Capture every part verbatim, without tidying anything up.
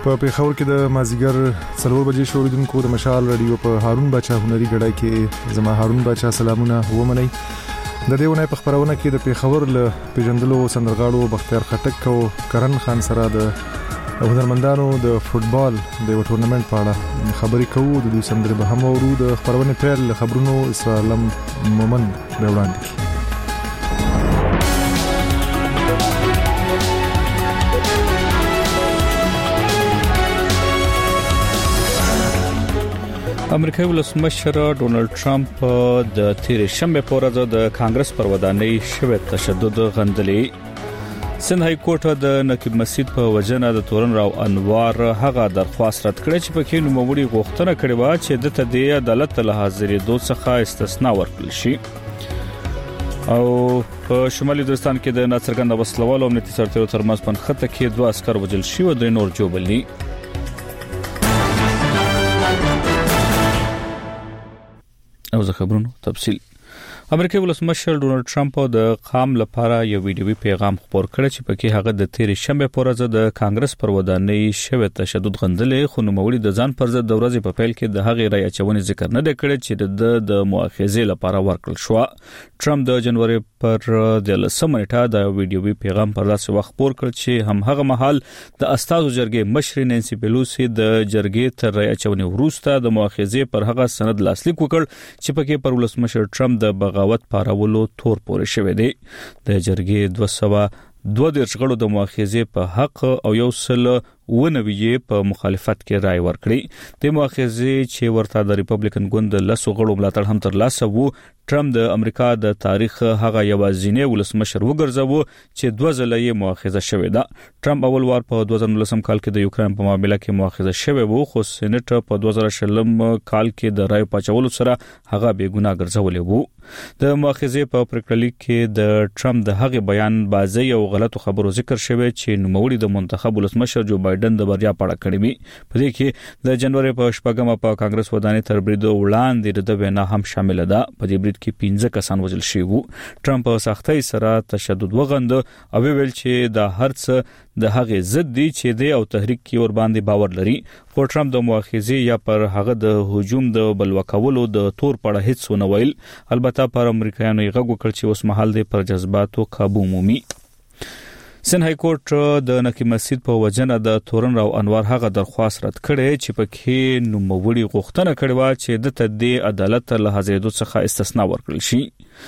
په پیښور کې د مازیګر څلور بجې شوریدونکو د مشال رادیو په هارون بچا هنري غړای کې زما هارون بچا سلامونه ومني. د دې ونې په خبرونه کې د پیښور له پیژندلو سندرغاړو بختیار خټک او کرن خان سره د هنرمندانو د فوتبال د ټورنمنت په اړه خبرې کوو. د دوی سندرې به هم اورو. د خبرونه پیل له خبرونو اسرالم مومن د وړاندې. امریکایي ولسمشر ډونالد ټرمپ د تیرې شنبه په ورځ د کانګرس پر ودانۍ شوی تشدد غندلې. سند های کورټ د نقیب مسجد په وجنه د تورن راو انوار هغه درخواست رد کړ چې پکې نوموړي غوښتنه کړې و چې د تدې عدالت له حاضرېدو څخه استثناء ورکړل شي. او په شمالي وزیرستان کې د ناڅرګند وسلوالو امنیتي سرتیرو ترمنځ په نښته کې دوه عسكر وژل شوي او د نور جوړبلني. او زه خبرونو تفصیل. امریکایي ولسمشر ډونالد ټرمپ د قام لپاره یو ویډیوي پیغام خپور کړ چې پکې هغه د تیرې شنبه په ورځ د کانګرس پر ودانۍ شوی تشدد غندلې، خو نوموړي د ځان پر ضد د ورځې په پیل کې د هغې رای اچونې ذکر نه دی کړی چې د د مؤاخذې لپاره ورکړل شو. ټرمپ د جنوري پر د لسمه نیټه د ویډیوي پیغام پر داسې وخت خپور کړ چې هم هغه مهال د استازو جرګې مشر نانسي پیلوسی د جرګې تر رای اچونې وروسته د مؤاخذې پر هغه سند لاسلیک وکړ چې پکې پر ولسمشر ټرمپ د بغاوت پارولو تور پورې شوی دی. د جرګې دوه سوه دوه دیرش غړو د مؤاخذې په حق او یو سل ونوي په مخالفت کې رائے ورکړي. د مؤاخذې چې ورته د ریپبلیکن ګوند لسو غړو ملاتړ هم تر لاسه وو. ټرمپ د امریکا د تاریخ هغه یوازینی ولسمشر وګرځاوه چې دوه ځله یې مؤاخذه شوې ده. ټرمپ اول وار په دوه زره نولسم کال کې د یوکرين په معاملې کې مؤاخذه شوی وو، خو سېنات په دوه زره شلم کال کې د رائے پاچولو سره هغه بې ګناه ګرځولې وو. د مؤاخذې په پریکړه کې د ټرمپ د هغه بیان بازي او غلطو خبرو ذکر شوی چې نوموړي د منتخب ولسمشر جو بایدن د بریا پړه کړې وي. په دې کې د جنوري په شپږمه په کانګرس ودانۍ تر بریدو وړاندې د وینا هم شامل ده. په دې برید کې پنځه کسان وژل شوي وو. ټرمپ په سختۍ سره تشدد وغند او ویل چې د هرڅ د هغه ضد دي چې د او تحریک کې ور باندې باور لري. خو ټرمپ د مؤاخذې یا پر هغه د هجوم د بلوکولو د تور پړه هیڅ ونه ویل. البته پر امریکایانو یې غږ وکړ چې اوس مهال د پر جذباتو قابو مومي. سند های کورټ د نقیب مسجد په وجنه د تورن راو انوار هغه درخواست رد کړي چې پکې نوموړي غوښتنه کړې و چې د تدې عدالت له حاضرېدو څخه استثناء ورکړل شي.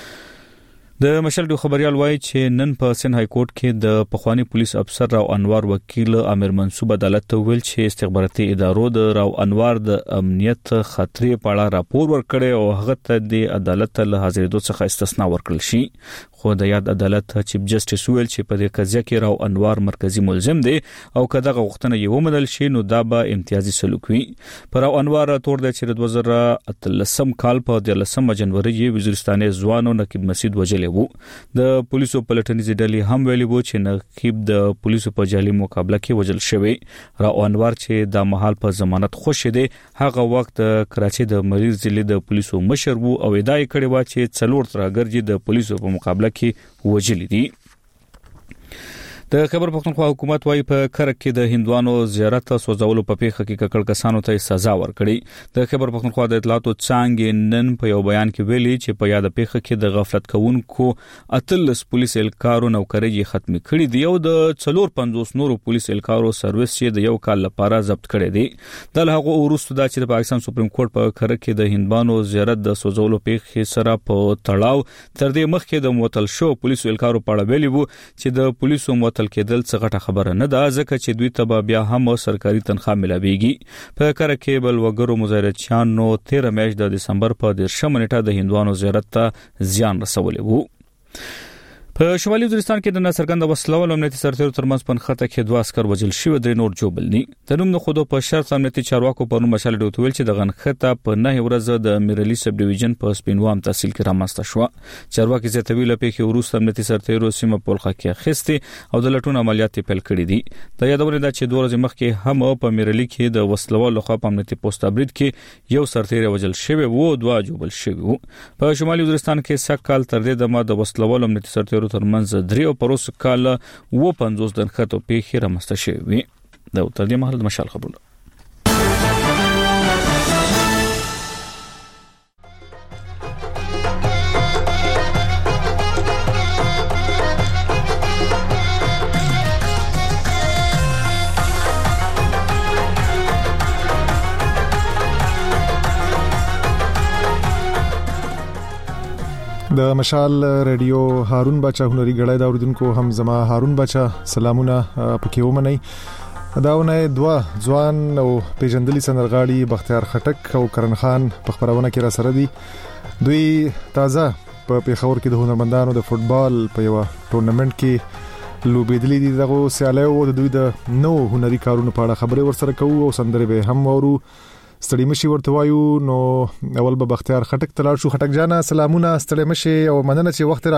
د مشال ډو خبريال وایي چې نن په سند های کورټ کې د پخوانی پولیس افسر راو انوار وکیل امیر منصوب عدالت ته ویل چې استخباراتي ادارو د راو انوار د امنیت خطرې په اړه راپور ورکړی او هغه ته د عدالت له حاضرېدو څخه استثناء ورکړل شي. خو د یاد عدالت چیف جسټس ویل چې په دې قضیه کې راو انوار مرکزی ملزم دی او کله غوښتنه یې ومنل شي نو دا به امتیازي سلوک وي. پر راو انوار تور د چې د دوه زره اتلسم کال په دلسمه جنوري کې وزیرستاني ځوانو نقیب مسجد وجلې وو. د پولیسو پلټنیز ډلې هم ویلي وو چې نقیب د پولیسو په جالي مقابله کې وجل شوی. راو انوار چې د محل په ضمانت خوش دی هغه وخت کراچي د مریض ضلع د پولیسو مشر وو او ادعا کړې و چې څلور ترګرجي د پولیسو په مقابله کې وجلې دي. د خبر پښتونخوا حکومت وايي په کرک کې د هندوانو زیارت سوځولو په پیښه کې ککړ کسانو ته سزا ورکړي. د خبر پښتونخوا د اطلاعاتو څنګه نن په یو بیان کې ویلي چې په یاد پیښه کې د غفلت کوونکو اتلس پولیس الکارو نوکرۍ ختمي کړي دي او د څلور پنځوس نورو پولیس الکارو سرویس چې د یو کال لپاره ضبط کړي دي. د هغه وروسته د چې د پاکستان سپریم کورټ په کرک کې د هندوانو زیارت د سوځولو پیښه سره په تړاو تر دې مخکې د موتل شو پولیس الکارو په اړه ویلي وو چې د پولیسو موتل کېدل څه غټه خبره نه ده ځکه چې دوی ته بیا هم سرکاري تنخواه ملابيږي. په کار کې بل وګړو مظاهرچیانو تیره میاشت د دسمبر په دیرشمه نیټه د هندوانو زیارت ته زیان رسولی وو. په شمالي وزیرستان کې د ناڅرګند وسلوال امنیتي سرتیرو ترمنځ په نښته کې دوه عسكر وژل شوي د نور جوړبلني. د نوم خودو په شرط امنیتي چارواکو په نوم مشال ډوت ویل چې د غنښته په نه ورځ د میرلی سب ډیویژن په سپینوام تحصیل کې رامنځته شو. چارواکي زیاتوي لپاره کې وروسته امنیتي سرتیرو سیمه پولخه کې خستي او د لټون عملیات پیل کړي دي. د یادونه ده چې دوه ورځې مخکې هم په میرلی کې د وسلوال لخوا په امنیتي پوسټ برید کې یو سرتیر وژل شوی وو او دوه جوړبل شوی وو. په شمالي وزیرستان کې سکهال تر دې دمه د وسلوال امنیتي سرتیرو ترمنځ درې او پروس کال و پنځوس د نښتو پیښې رامنځته شوې. د تر دې مهال د مشال خبرونه د مشال رادیو هارون بچا هنري غړای دا اوریدونکو هم زما هارون بچا سلامونه پکې ومني داونه دوا ځوان او پیژندلي سندرغاړي بختیار خټک او کرن خان په خبرونه کې را سره دي دوی تازه په پیښور کې د هنرمندانو د فوتبال په یو ټورنمنت کې لوبېدلي دي دغه سیالیو د دوی د نو هنري کارونو په اړه خبرې ورسره کوو او سندرې به هم ورو ستړي مشي ورته وایو نو اول به بختیار خټک تلل شو خټک جانا سلامونه ستړي مشي او مننه چې وخت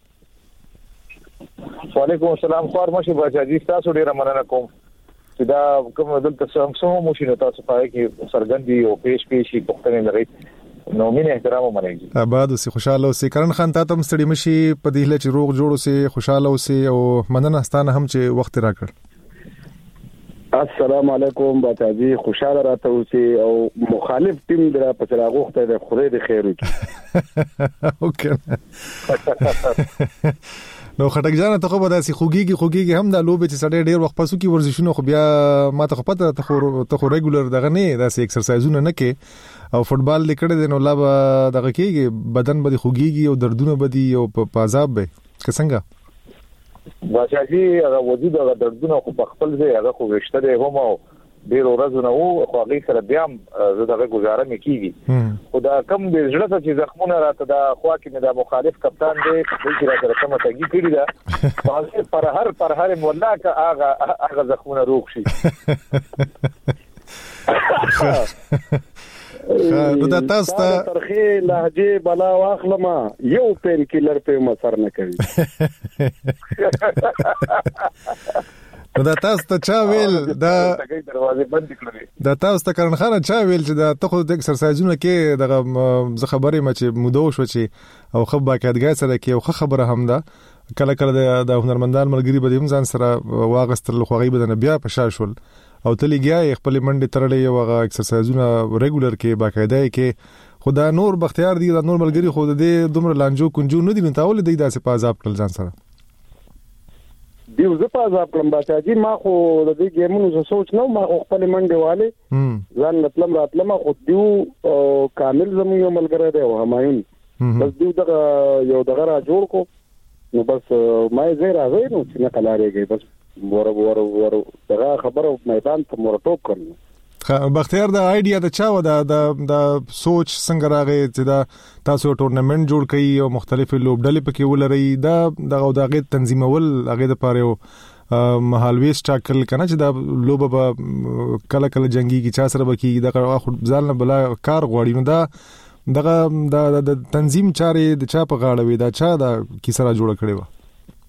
راکړ وعلیکم السلام خور مشي باجی تاسو ډیره مننه کوم چې دا کوم دلته څنګه مو شي نو تاسو پای کې سرګندي او پیش پیشي پختنه لري نو مين احترام ومنئ آباد اوسې خوشاله اوسې کرن خان تاسو هم ستړي مشي په دې هله چې روغ جوړ اوسې خوشاله اوسې او مننه ستانه هم چې وخت راکړ السلام علیکم باجی خوشاله راته اوسې او مخالف ټیم درا په راغوخته د خوري د خیر وکړي اوکې نو خټک جان ته خو به داسې خوګيږي خوګيږي هم د لوبې چې سړی ډیر وخت پسو کې ورزشونه خو بیا ما ته خو پته ته خو ته خو ریګولر دغه نه داسې ایکسرسایزونه نه کې او فوتبال لیکړه د نو لا دغه کېږي بدن به خوګيږي او دردونه بدي او په پازاب به څنګه واچاجي هغه وجود هغه دردونه خو په خپل ځای هغه خو وشته دی هم او ډیر ورځونه وو خو هغه سره بیا زه دغه گزاره مې کیږي خو دا کم د ژړه چې زخمونه راته دا خوا کې مې دا مخالف کپتان دی چې راته کومه تګي کړی دا پر هر پر هر مولا کا هغه هغه زخمونه روغ شي نو دا تاسو ته ترخه لهجه بلا واخلما یو پین کیلر په مسر نه کوي نو دا تاسو ته چا ویل دا دروازه بند کړې دا تاسو ته کرن خان چا ویل چې دا ته خو د ایکسرسایزونه کې دغه ز خبرې مچ مودو شو چې او خو باقاعدګۍ سره کې او خبره هم ده کله کله د هنرمندان ملګری به هم ځان سره واغستل خو غیب د بیا په شاشول او تلګیا خپل منډه ترلې یو هغه ایکسرسایزونه ریګولر کې باقاعده کې خدا نور بختیار دی دا نور ملګری خو د دومره لانجو کنجو نه دي نو تاول دی داسې پازاب کړل ځان سره دیو زه پازاب کړم باچاجي ما خو د دې ګیمونو سوچ نه ما خپل منډه والے ځان مطلب راتلم خو دیو کامل زمو یو ملګری دی او همایون بس دیو دا یو دغه را جوړ کو نو بس ما یې زه راځي نو چې نه کلارېږي بس ور ور ور دا خبره میدان ته مرټوب کړنه بختیار دا ایډیا د چا و دا د سوچ څنګه راغی چې دا تاسو ټورنمنت جوړ کړئ او مختلف لوبډلې پکې ولرئ دا دغه دغه تنظیمول هغه د پاره یو محلويس ټاکل کنه چې دا لوب به کله کله جنگي کی چا سره بکی دغه ځل نه بلا کار غوړي نو دا دغه د تنظیم چارې د چا په غاړه وي دا چا دا کی سره جوړ کړي و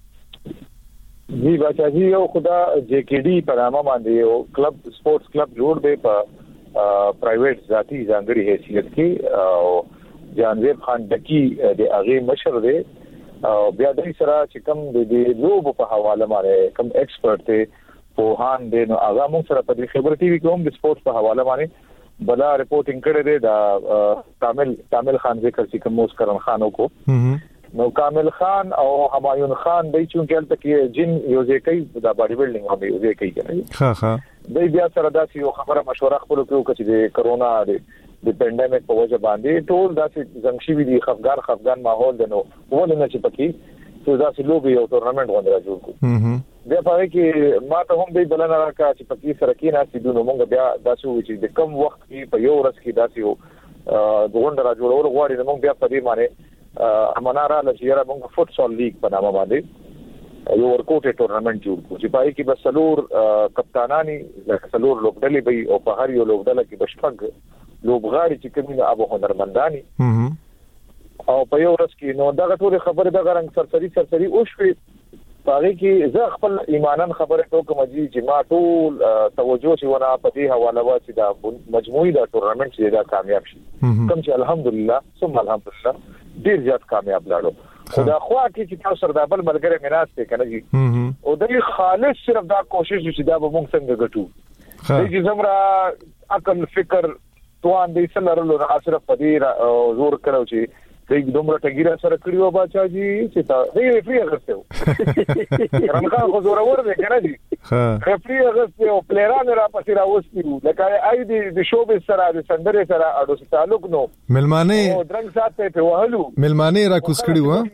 جی باچاجي یو خدا جے کے ڈی په نامه باندې یو کلب سپورتس کلب جوړ دی په پرایویټ ذاتی ځانګړي حیثیت کې او جانویر خان ډکی د هغه مشر دی او بیا د سره چې کوم د لوب په حواله باندې کوم ایکسپرت دی په هان دی نو هغه موږ سره په خبر ټي وي کوم د سپورتس په حواله باندې بلا ریپورتینګ کړی دی دا کامل کامل خان ذکر چې کوم مسکرن خانو کو نو کامل خان او همایون خان دای چې کله تک جن یو ځکه دا باډي بلډینګ باندې یو ځکه کوي ها ها دای بیا سره داسې یو خبره مشوره خپل کړو چې د کرونا د پاندیمیک په وجه باندې ټول داسې زمشي وی دي خفګار خفګان ماحول دنو ولنه چې پکې څه داسې لوبي یو ټورنمنت غوډه جوړ کو بیا په کې ما ته هم دی بلنه راکا چې پکې سره کې نه سیدو نو موږ بیا داسې چې د کم وخت کې په یو ورځ کې داسې یو غوډه را جوړول غواړي نو موږ بیا په دې باندې امناره لچیرا موږ فوتسال لیګ په نامه باندې یو ورکوټ ټورنمنت جوړ کو چې پای کې بس سلور کپتانانی لکه سلور لوبډلې به او په هر یو لوبډله کې بشپږ لوبغاړي چې کومه ابو هنرمندانی او په یو ورځ کې نو دا ټول خبره د غرنګ سرسری سرسری او شوي پاره کې زه خپل ایمانن خبره کوم چې ما ټول توجه شي ونه په دې حواله وا چې دا مجموعي دا ټورنمنت چې دا کامیاب شي کوم چې الحمدلله ثم الحمدلله ډیر زیات کامیاب لاړو دا خو کې چې تاسو سره د بل ملګری میراث ته کنه جی او د خالص صرف دا کوشش چې دا به موږ څنګه ګټو چې زمرا عقل فکر توان دې سره له صرف پدې زور کړو چې دې دومره ټګیره سره کړیو باچا جی چې تا دې فری اغسته رنګا خو زور ور دې کنه جی ها فری اغسته او پلیران را پسې راوستیو لکه آی دې د شو به سره د سندره سره اډو تعلق نو ملمانه او درنګ ساتي په وهلو ملمانه را کوس کړیو ها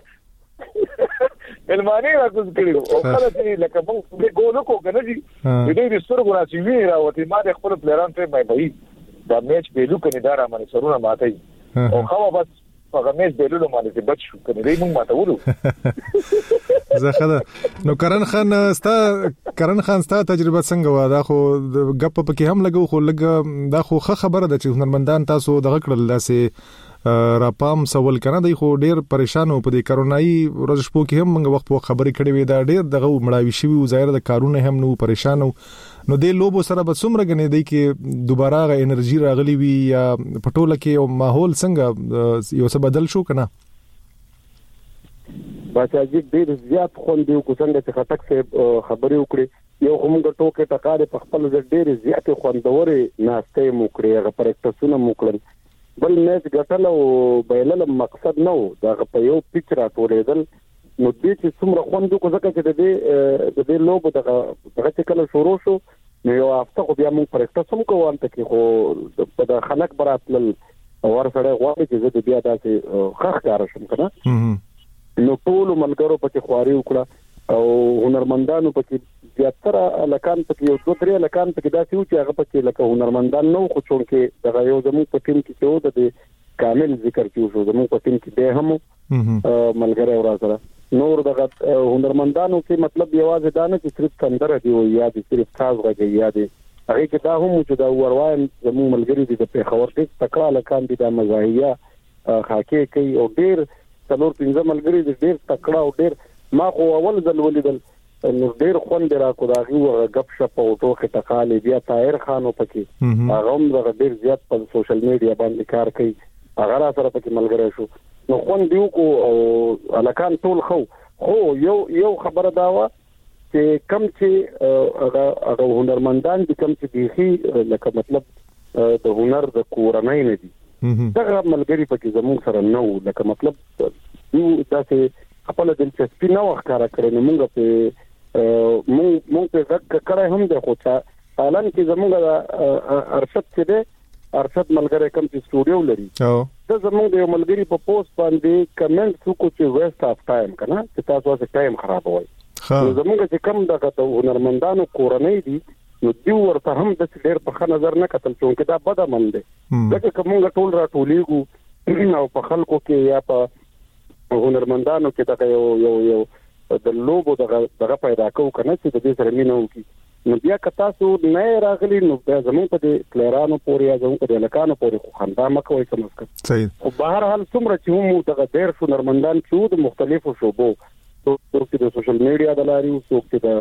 ملمانه را کوس کړیو او کله چې لکه موږ دې ګولو کو کنه جی دې دې سترګو را چې وی راوتی ما د خپل پلیران ته مې وای دا میچ په لوک نه دارا باندې سرونه ماتای او خو بس هغه مېز بیلولو باندې بچ شو کنه دې موږ ماته ولو زه خدا نو کرن خان ستا کرن خان ستا تجربه څنګه و دا خو غپ پکې هم لګو خو لګ دا خو خبره ده چې هنرمندان تاسو دغه کړل داسې را پام سوال کنه دی خو ډیر پریشان او په دې کرونای ورځ شپو کې هم موږ وخت په خبرې کړې وې دا ډیر دغه مړاوي شوی او ظاهر د کارونه هم نو پریشان نو د لوبو سره به څومره غنې دی کې دوباره غ انرژي راغلی وي یا پټوله کې او ماحول څنګه یو څه بدل شو کنه بچا جی ډیر زیات خوندې کو څنګه چې خټک سے خبرې وکړي یو هم د ټوکې ټکارې په خپل ډیر زیات خوندورې ناشته مو کړې هغه پریکټسونه مو کړل بل میچ ګټل او بیلل مقصد نه و دا په یو پیچ راټولېدل نو دې چې څومره خوندو کو ځکه چې د دې د دې لوبو دغه دغه کله شروع شو نو یو هفته خو بیا موږ پریکټس هم کوو ان ته کې خو په د خلک براتل ور سره غواړي چې زه بیا داسې خخ کار شم کنه نو ټول ملګرو پکې خواري وکړه او هنرمندانو پکې زیاتره لکان پکې یو دوه درې لکان پکې داسې و چې هغه پکې لکه هنرمندان نو خو چون کې دغه یو زموږ په ټیم کې څو د کامل ذکر کیو شو زموږ په ټیم کې به هم ملګری ورا سره نور دغه هنرمندانو کې مطلب یوازې دا نه چې صرف سندره دی او یا د صرف تاز غږی یا دی هغه کې دا هم چې دا وروایم زموږ ملګری دي په خبر کې تکړه لکان دي د مزاحیه خاکې کوي او ډیر څلور پنځه ملګری دي ډیر تکړه او ډیر ما خو اول ځل ولیدل نو ډیر خوند را کو داغي او غپ شپ او ټوکې ټکالې بیا طاهر خانو پکې هغه هم د ډیر زیات په سوشل میډیا باندې کار کوي هغه را سره پکې ملګری شو نو خوند دیو کو او الکان ټول خو خو یو یو خبره دا و چې کم چې هغه هغه هنرمندان دي کم چې دیخي لکه مطلب د هنر د کورنۍ نه دي دا ملګری پکې زموږ سره نو لکه مطلب یو داسې خپل دلچسپي نه وښکارا کړی نو موږ په مونږ مونږ په ځکه کړه هم د خو څا حالان کې زموږ ارشد چې ده ارشد ملګری کم چې سټوډیو لري او د زموږ د ملګری په پوسټ باندې کمنټ څوک چې ویسټ اف ټایم کنه چې تاسو واسه ټایم خرابوي زموږ چې کم دغه هنرمندانو کورنۍ دي نو دی ورته هم د ډېر په ښه نظر نه کتل چې دا بده من دي ځکه کومه ټول راټولېګو او په خلکو کې یا په هنرمندانو کې دا یو یو یو د لوبو دغه دغه پیدا کوو کنه چې د دې سره مينو کې نو بیا که تاسو نه راغلي نو بیا زموږ په دې کلیرانو پورې یا زموږ په لکانو پورې خو خندا مکوئ کومه صحیح او بهر حال څومره چې هم دغه ډېر هنرمندان چې د مختلفو شوبو څوک د سوشل میډیا د لاري څوک د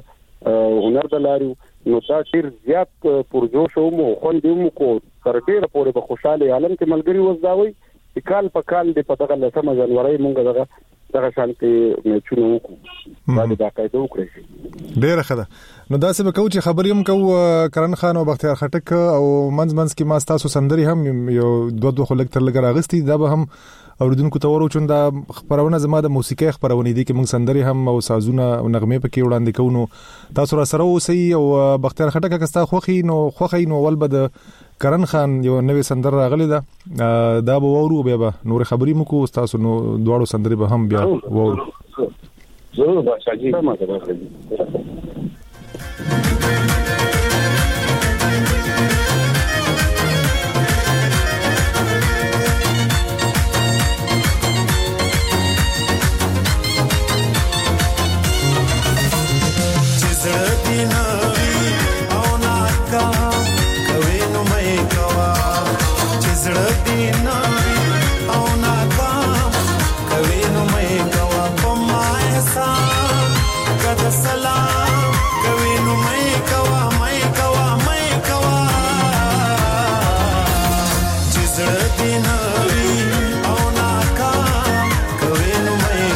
هنر د لاري نو دا ډېر زیات پرجوش او مو خوندې مو کو تر ډېر پورې په خوشاله عالم کې ملګری وځداوي چې کال په کال د په دغه لسمه جنوري مونږ دغه دغه شانتي میچونه وکړو دا د باقاعده وکړي ډېر ښه ده نو دا څه به کوم چې خبرې هم کو کرن خان او بختیار خټک او منځ منځ کې ما تاسو سندري هم یو دوه دوه خلک تر لګر اغستی دا به هم اوریدونکو ته ورو چون دا خبرونه زما د موسیقي خبرونه دي کې موږ سندري هم او سازونه او نغمه پکې وړاندې کوو تاسو را سره اوسئ او بختیار خټک کستا خوخي نو خوخي نو ول بد کرن خان یو نوې سندره راغلی ده دا به ورو بیا به نور خبرې مو کو تاسو نو دواړو سندري به هم بیا ورو ضرور باشا جی ما ته او ناکام کوي نو مې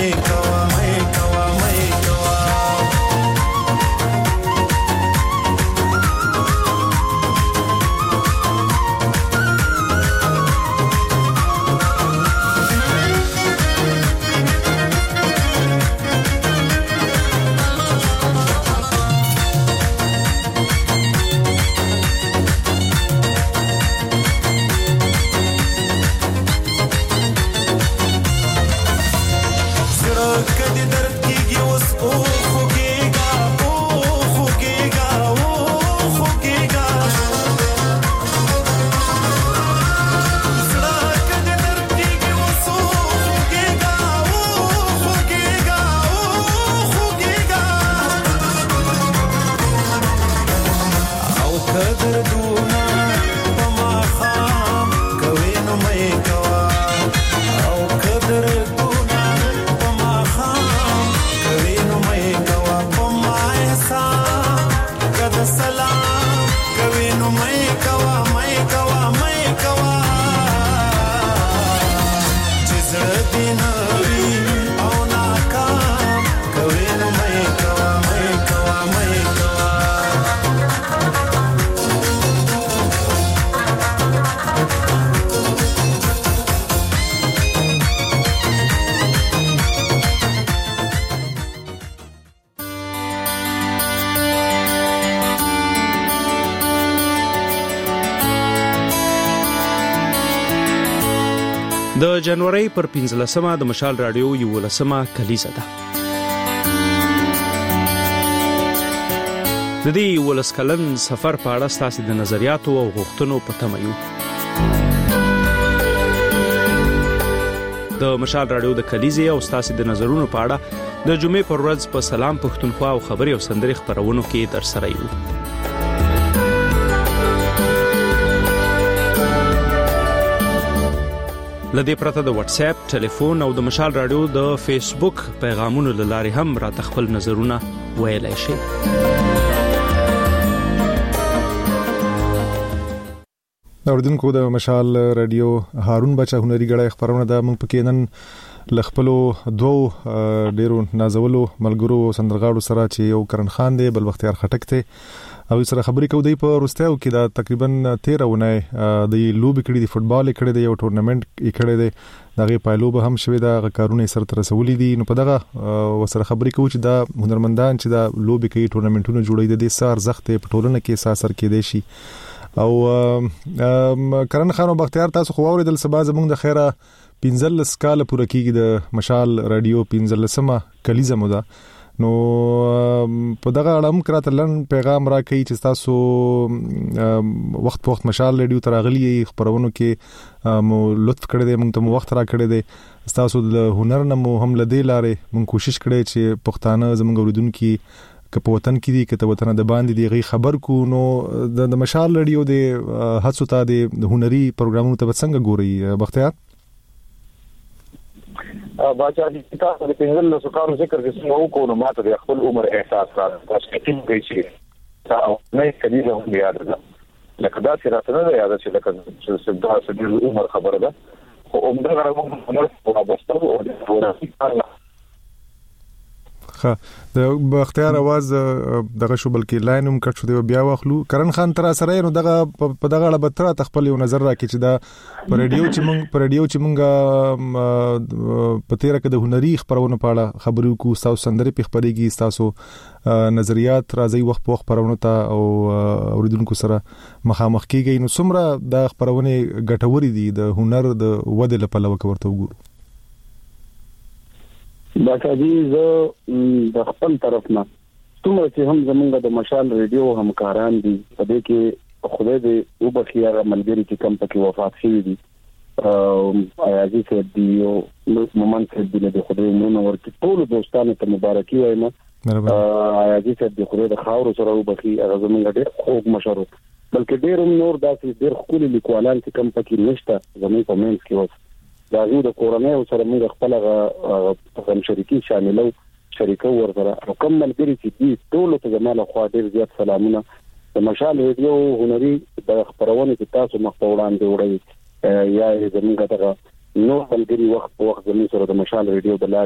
مې کوا مې کوا مې کوا د جنوري پر پنځلسمه د مشال رادیو یو لسمه کلیزه ده. د دې ولس کلن سفر په اړه ستاسو د نظریاتو او غوښتنو په تمه یو. د مشال رادیو د کلیزه او ستاسو د نظرونو په اړه د جمعې پر ورځ په سلام پښتونخوا او خبري او سندري خبرونو کې در سره یو. لدې پرته د واتس اپ، ټلیفون او د مشال رادیو د فیسبوک پیغامونو لاره هم را تخپل نظرونه ویلای شي. اوردونکو د مشال رادیو هارون بچا هنري غړای خبرونه د موږ پکې نن لخپلو دوه ډیرو نازولو ملګرو سندرغاړو سره چې یو کرن خان دی بل وختیار خټک ته او سره خبرې کوي د په روستاو کې دا تقریبا تیرہ ونه د لوب کړي د فوتبال کړي د یو ټورنمنت یې کړي دی دغه پایلو به هم شوي دا کارونه سره تر رسولې دي. نو په دغه وسره خبرې کوي چې دا هنرمندان چې دا لوب کوي ټورنمنټونه جوړوي د سار زخت په ټولنه کې اساس کېدي شي. او کرن خان او بختیار تاسو خو اوریدل سبا زمونږ د خیره پنځلس کال پوره کیږي د مشال رادیو پنځلسمه کلیزه مو ده. نو په دغه اړه هم کراته لن پیغام راکړي چې تاسو وخت په وخت مشال رادیو تراغلي خبرونو کې مو لطف کړی دی، موږ ته مو وخت را کړی دی، تاسو د هنر نه مو هم لدی لارې موږ کوشش کړی چې پښتانه زموږ اوریدونکو که په وطن کې دي که ته وطن د باندې دی غي خبر کو. نو د مشال رادیو د هڅو ته د هنري پروګرامونو ته څنګه ګوري بختیار؟ باچا دې تاسو د پنځل له سکارو ذکر کې څنګه وکړو نو ماته د خپل عمر احساس راځي تاسو کې کوي چې تاسو نه کلیزه هم یاد ده لکه دا چې راته نه یاد چې لکه چې دا چې عمر خبره ده خو عمر غواړم عمر په واسطه او د ورته د بختیار आवाज دغه شو بلکې لاین هم کټ شو دی بیا واخلو. کرن خان تر سره نو دغه په دغه اړه به تر خپل یو نظر راکړي چې دا پر رادیو چې مونږ پر رادیو چې مونږ په تیر کې د هنري خبرونو په اړه خبرو کو تاسو سندري په خبرېږي تاسو نظریات راځي وخت په وخت خبرونو ته او اوریدونکو سره مخامخ کیږي. نو څومره د خبرونه ګټوري دي د هنر د ودې لپاره ورته وګورو. باچا جی زه د خپل طرف نه څومره چې هم زمونږ د مشال رادیو همکاران دي په دې کې خدای دې وبخي هغه ملګری چې کم پکې وفات شوی دي او ایازي صاحب دی او مومن صاحب دی د خدای نوم ورته ټول دوستانو ته مبارکي وایم. ایازي صاحب دی خدای د خاور سره وبخي هغه زمونږ ډېر خوږ مشر بلکې ډېر نور داسې ډېر خولي لیکوالان چې کم پکې نشته زموږ په منځ کې وس دا یو د کورنۍ سره موږ خپل غو شریکي شاملو شریکو ورسره او کوم ملګری چې دي ټول ته زماله خو ډیر زیات سلامونه. د مشال رادیو هنري د خبرونه چې تاسو مخ وړاندې وړي یا زموږ دغه نو ملګری وخت په وخت زموږ سره د مشال رادیو د لارې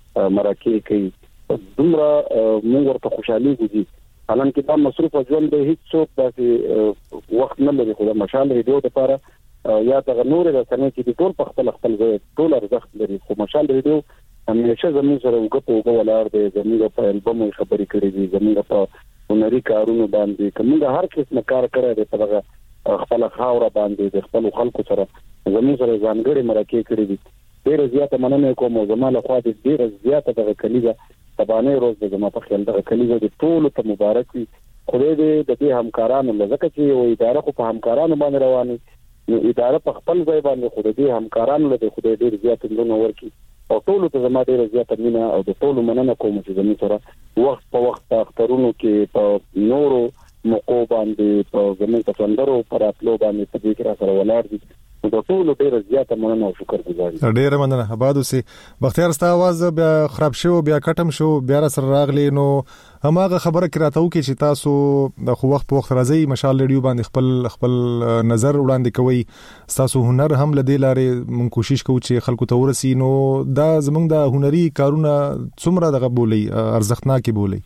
مراکې کوي دومره موږ ورته خوشحالي کوي حالان کې دا مصروف ژوند به هیڅ څوک داسې وخت نه لري خو د مشال ریډیو لپاره یا د نور رسنۍ چې ټول په خپل خپل ځای ټول ارزښت لري خو مشال ریډیو همیشه زموږ سره وګړو وګولار دي زموږ په البوم خبرې کړې دي زموږ په هنري کارونو باندې کومه هر قسم کار کړی دی په دغه خپل خاور باندې د خپل خلکو سره زموږ سره ځانګړي مرکه کړې دي ډېر زیاته مننه کوم او زماله خو دې ډېر زیاته دغه کلیزه تبانه روز د جماعت په خیال دغه کلیزه د ټول ته مبارک وي خدای دې د دې همکارانو لزکه چې یو اداره خو په همکارانو باندې روانه نو اداره په خپل ځای باندې خدای دې همکارانو له خدای دې زیاته لونه ورکي او ټول ته زماده ډېر زیاته مینه او د ټول مننه کوم چې زموږ سره وخت په وخت اخترونو کې په نورو موقو باندې په زموږ په څندرو پر اتلو باندې په دې کې را سره ولر دي د ټول ډېر زیاته مننه او شکر گزار یم ډېر مننه آباد اوسې بختیار ستا आवाज بیا خراب شو بیا کټم شو بیا سره راغلی نو هماغه خبره کراته و کې چې تاسو د خو وخت په وخت راځي مشال ریډیو باندې خپل خپل نظر وړاندې کوي تاسو هنر هم لدې لارې مون کوشش کوو چې خلکو ته ورسي نو دا زمونږ د هنري کارونه څومره دغه بولي ارزښتناک بولي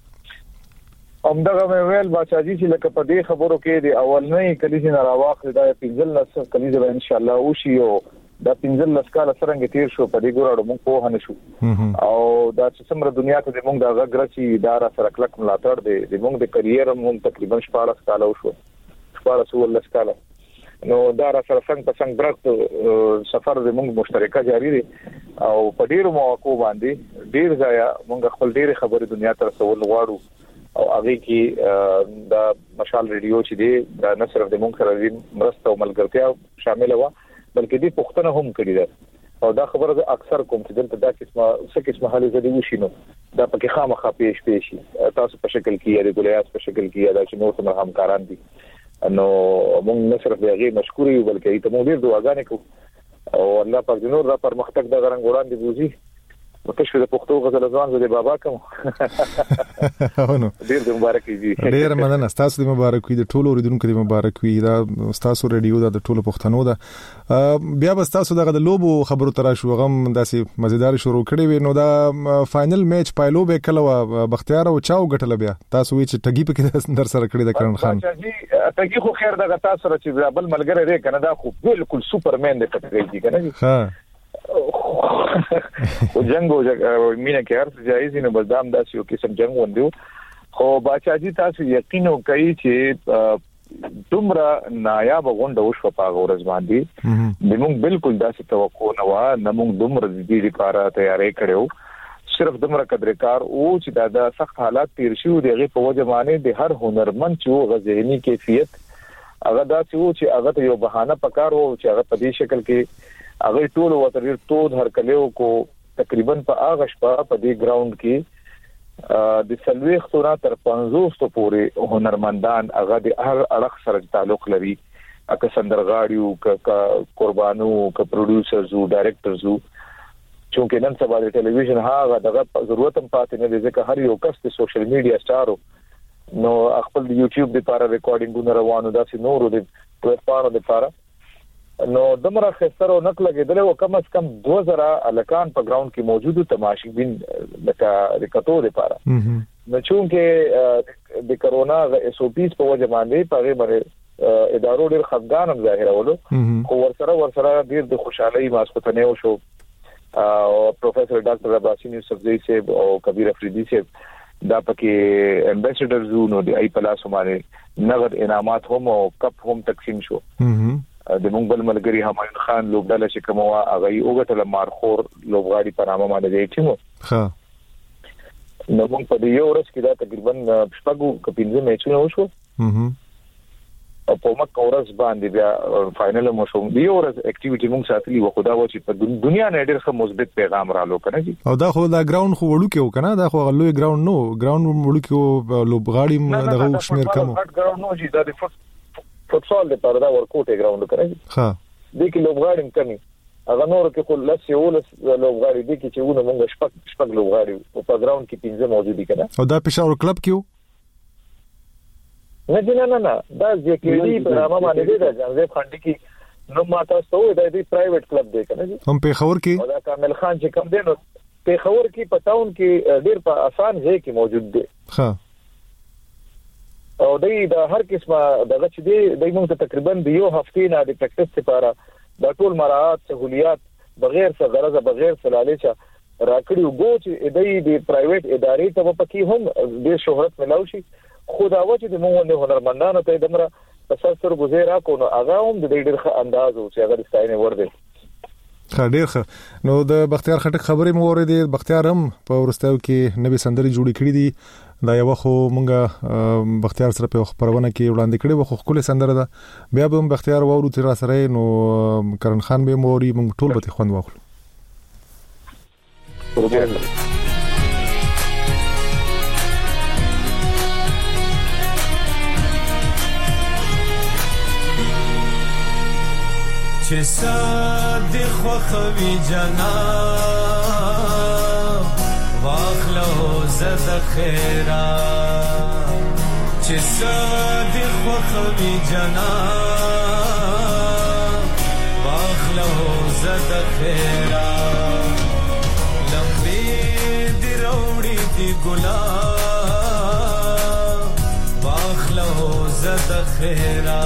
همدغه مې ویل بچاجي چې لکه په دې خبرو کې د اولنۍ کلیزې نه راوخل دا پنځل لس کلیزې به ان شاء الله وشي او دا پنځل لس کال سره تیر شو په دې ګورړو موږ په هنه شو او دا چې څومره دنیا ته موږ دا غږرچی دا را سره کلک ملاتړ دی د موږ د کرییر هم تقریبا شپږ کال شو شپږ لس کال نو دا را سره څنګه په څنګه برت سفر د موږ مشترکه جاری دی او په ډیرو مواقع باندې ډیر ځای موږ خپل ډیر خبرې دنیا ته رسول غواړو او هغه کې دا مشال ریډیو چې دی دا نه صرف د مونږ سره مرسته او ملګرتیا شامل و بلکې د پښتنه هم کړی ده او دا خبره د اکثر کوم چې دلته دا قسمه څه قسمه حالې زدي وشي نو دا پکې خامخا پیش پیش شي تاسو په شکل کې یا د ګولیاس په شکل کې یا د چې نور څه همکاران دي نو مونږ نه صرف دغه مشکوري بلکې ته مو ډیر دعاګانې کوو او الله پاک دې نور را پر مختک د غرنګ وړاندې بوزي مکشف د پښتو غزل ځوان زده بابا کوم نو ډیر مبارک وي ډیر مننه تاسو د مبارک وي د ټولو اوریدونکو د مبارک وي دا تاسو ریډیو د ټولو پښتنو دا بیا بس تاسو دغه د لوبو خبرو تر شو غم داسې مزیدار شروع کړي وي نو دا فائنل میچ پایلو به کله بختیار او چاو غټل بیا تاسو وی چې ټګي پکې در سره کړی د کرن خان ټګي خو خیر دغه تاسو سره چې بل ملګری دی کنه دا خو بالکل سوپرمن دی ټګي کنه ها او جنگ او مینه کې هر څه جایز نه بلدام داسې یو قسم جنگ وندو خو باچاجي تاسو یقین وکړئ چې دومره نایاب غونډه وشو په ورځ باندې د موږ بالکل داسې توقع نه و نه موږ دومره د دې لپاره تیاری کړو صرف دومره قدرکار او چې دا د سخت حالات تیر شو دغه په وجه باندې د هر هنرمند چې غزهنی کیفیت هغه داسې و چې هغه یو بهانه پکار وو چې هغه په دې شکل کې هغه ټول وتریر تود هر کلیو کو تقریبا په هغه شپه په دې ګراوند کې د سلويخ تورا تر پنځوس تو پورې هنرمندان هغه د هر اړخ سره تعلق لري اګه سندرغاړیو ک قربانو ک پروډوسرز او ډایرکټرز چونکه نن سبا د ټلویزیون هغه دغه ضرورت هم پاتې نه دي ځکه هر یو کس د سوشل میډیا سٹارو نو خپل د یوټیوب لپاره ریکارډینګونه روانو داسې نورو د پلیټفارم لپاره نو دمره خسر او نقل کېدل او کم از کم دو هزار الکان په ګراوند کې موجودو تماشبین لکه ریکټو لپاره نو چونکه د کرونا اس او پیز په وجه باندې په غیبه ادارو ډیر خفګان هم ظاهرولو خو ورسره ورسره ډیر د خوشحالي ماسپتنه او شو او پروفیسور ډاکټر عباسین یوسف زئی صاحب او کبیر افریدی صاحب دا پکې امبیسډر زونو دی ای پلاس باندې نغد انعامات هم او کپ هم تقسیم شو د مونږ بل ملګری همایون خان لوبډاله چې کومه هغه یو غټل مارخور لوبغاړي په نامه باندې دی ټیمو ها نو مونږ په دې یو ورځ کې دا تقریبا شپږو کپینځه میچونه وشو او په مکه ورځ باندې بیا فائنل مو شو دی یو ورځ اکټیویټي مونږ ساتلی و خدا و چې په دنیا نه ډېر ښه مثبت پیغام رالو کنه جی او دا خو دا ګراوند خو وړو کې وکنه دا خو لوی ګراوند نو ګراوند وړو کې لوبغاړي دغه شمیر کم ګراوند نو جی دا د فوتسال لپاره دا ورکوټ ګراوند کړی ها د کې لوبغاړي کمی هغه نور کې خو لس یو لس لوبغاړي دي چې ونه مونږ شپږ شپږ لوبغاړي په ګراوند کې پنځه موجود دي کنه او دا پېښور کلب کې نه نه نه نه دا ځکه په نامه باندې دی دا ځانځي خانډي کې نو ماته سوې دا دی پرایویټ کلب دی کنه هم پېښور کې او دا کامل خان چې کم دی نو په خبر کې پټاون کې ډېر په آسان ځای کې موجود دی. ها او دای د هر قسمه دغه چې دی د موږ ته تقریبا د یو هفتې نه د پریکټس لپاره د ټول مراعات سہولیات بغیر څه غرضه بغیر څه لالچه راکړیو ګو چې دای د پرایویټ ادارې ته پکې هم د شهرت ملاو شي. خدا وجه د موږ نه هنرمندانو ته دمره تاسو ګزیرا کو نو هغه هم د ډېر ښه انداز او چې هغه د ستاینې ور دي. ډېر ښه. نو د بختیار خټک خبرې مو اوریدې. بختیار هم په ورستیو کې نوې سندري جوړې کړې دي. دا یو خو مونږه بختیار سره په خبرونه کې وړاندې کړې و خو خپل سندره ده. بیا به بختیار وورو تر سره نو کرن خان به موري مونږ ټول به خوند واخلو. چې صادق خوخوي جنا واخلو زد خیرا چې صادق خوخوي جنا واخلو زد خیرا لمبي دی روړي دی ګلاب واخلو زد خیرا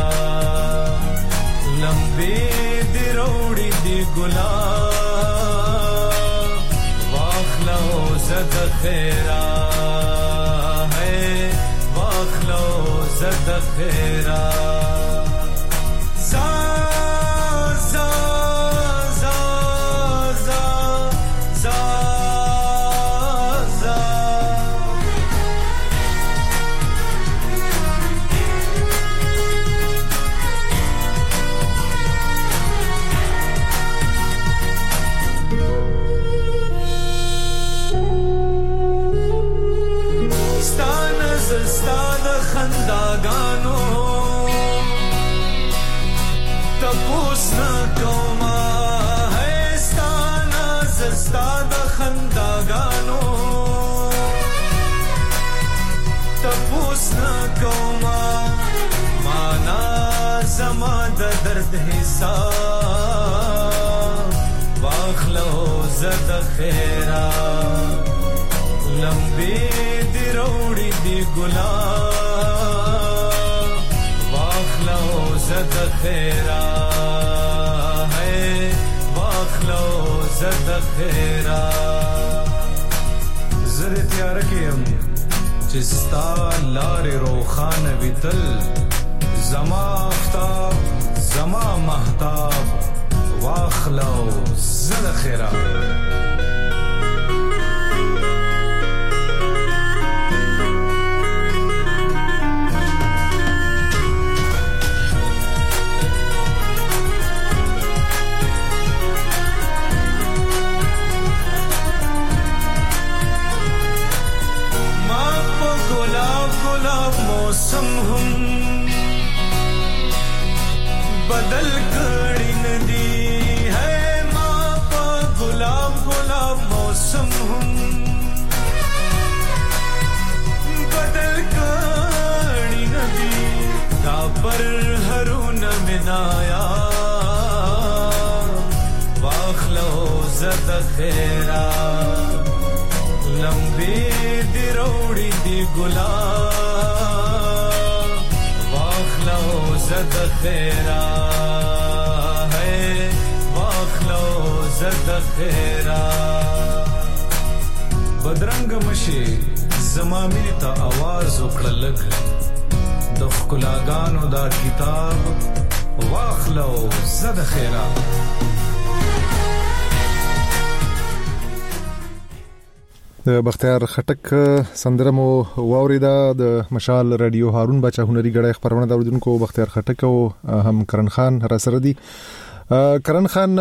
لمبي دی روړي دی ګلاب واخلو زد خیرا ہے واخلو زد خیرا زا زا زا زا زا زا خنداګانو تپوس نه کوما هستانه زستا د خنداګانو تپوس نه کوما معنا زما د درد حساب واخلو زد خیرا لمبي دی روړي دی ګلاب زد خیرا ہے واخلو زد خیرا زر تیار کیم چستا لار روخان ویتل زما افتاب زما محتاب واخلو زد خیرا موسم هم بدل کړي ندي ہے ما په ګلاب ګلاب موسم هم بدل کړي ندي دا پر هرون منایا واخلو زد خیرا لمبي دی روړي دی ګلاب زد خیرا ہے واخلو زد خیرا بدرنګ مشي زما مینه ته आवाज وکړلګ د خلاګانو دا کتاب واخلو زد خیرا. د بختیار خټک سندره مو واوریدا. د مشال رادیو هارون بچا هنري غړای خبرونه د اوریدونکو بختیار خټک او هم کرن خان را سره دي. کرن خان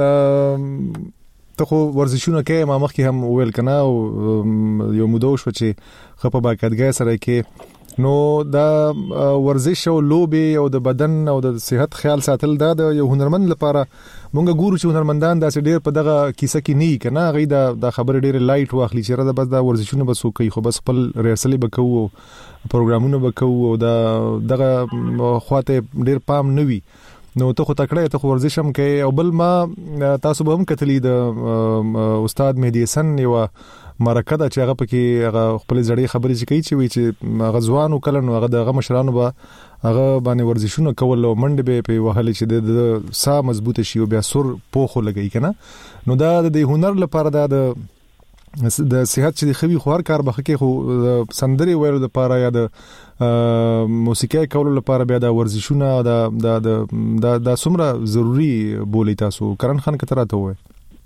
ته خو ورزشونه کې ما مخکې هم ویل کنه او یو مودو شو چې خپه باکدګۍ سره کې نو دا ورزش او لوبي او د بدن او د صحت خیال ساتل دا د یو هنرمند لپاره مونږ ګورو چې هنرمندان داسې ډېر په دغه کیسه کې نه کنه غي دا د خبر ډېر لایټ واخلي چې را د بس دا ورزشونه بس کوي خو بس خپل ریاستلي بکوو پروګرامونه بکوو او دا دغه خواته ډېر پام نوي نو ته خو تکړه ته ورزش هم کوي او بل ما تاسو به هم کتلی د استاد مهدی حسن یو مرکه دا چې هغه پکې هغه خپل ځړې خبرې کوي چې وی چې غزوانو کله نو هغه د مشرانو به هغه باندې ورزشونه کول او منډه به په وهل چې د سا مضبوط شي او بیا سر پوخو لګي کنه نو دا د هنر لپاره دا د د صحت چې خوي خور کار بخه کې خو سندري ویلو د لپاره یا د موسیقي کولو لپاره بیا د ورزشونه د د د د سمره ضروری بولی تاسو کرن خان کتره ته وای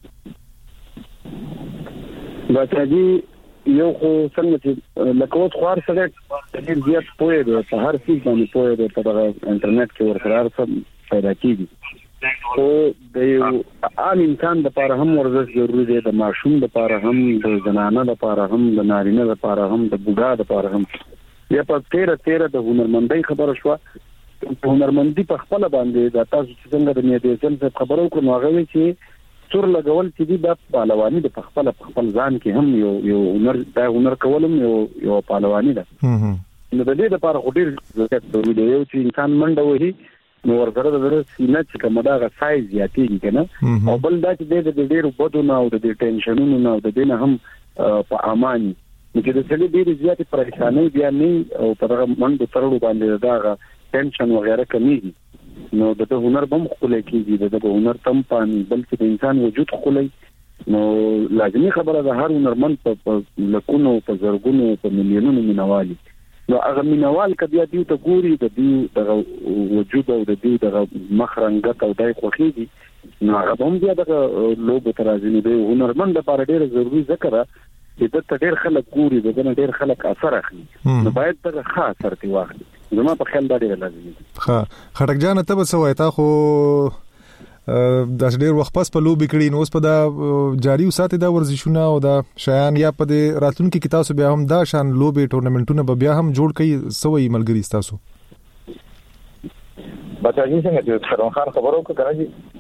باچاجي یو خو څنګه چې لکه اوس خور سره ډېر زیات پوهه ده په هر څه باندې پوهه ده په انټرنیټ کې ورسره څه پیدا کیږي او د یو عام انسان لپاره هم ورزش ضروري دی د ماشوم لپاره هم د زنانه لپاره هم د نارینه لپاره هم د بوډا لپاره هم یا په تیر تیر د هنرمندۍ خبره شو هنرمندي په خپل باندې د تاسو څنګه د میډیسن څخه خبرو کوم هغه چې تور لګول چې دی د پهلواني د خپل خپل ځان کې هم یو یو هنر د هنر کولم یو یو پهلواني ده نو د دې لپاره خوري ضروري دی چې انسان منډه وهي نو ورسره د سینې چې کومه دا سایز زیاتېږي کنه او بل دا چې د ډېرو بدونو او د ټینشنونو نه او د دې نه هم په امان چې د سړي ډېر زیات پریشانې بیا نه او په هغه منډه ترلو باندې دا ټینشن وغیرہ کمیږي نو د هنر بم خلک کیږي د هنر تم پانی بلکې د انسان وجود خلک نو لازمي خبره ده هر هنرمند په لکونو په زرګونو په میلیونونو منوالي نو هغه مینوال کبیا دیو ته ګوري د دیو د وجود او د دیو د مخرنګت او دای خوخيږي نو هغه هم بیا د لوب ترازنی دی هنرمند لپاره ډیر ضروری ذکر چې د ډیر خلک ګوري د ډیر خلک اثر اخلي نو باید د خاص اثر دی واخلي زما په خیال دا ډیر لازمي دی ها خټک جان ته به سوای تا خو د ډېر وخت پس په لوبي کړی نو اوس په دا جاری وساتي دا ورزشونه او دا شایان یا په دې راتلونکو کې تاسو بیا هم دا شان لوبي ټورنمنټونه به بیا هم جوړ کړئ سوي ملګری تاسو بچاجي څنګه چې خرون خان خبرو کوي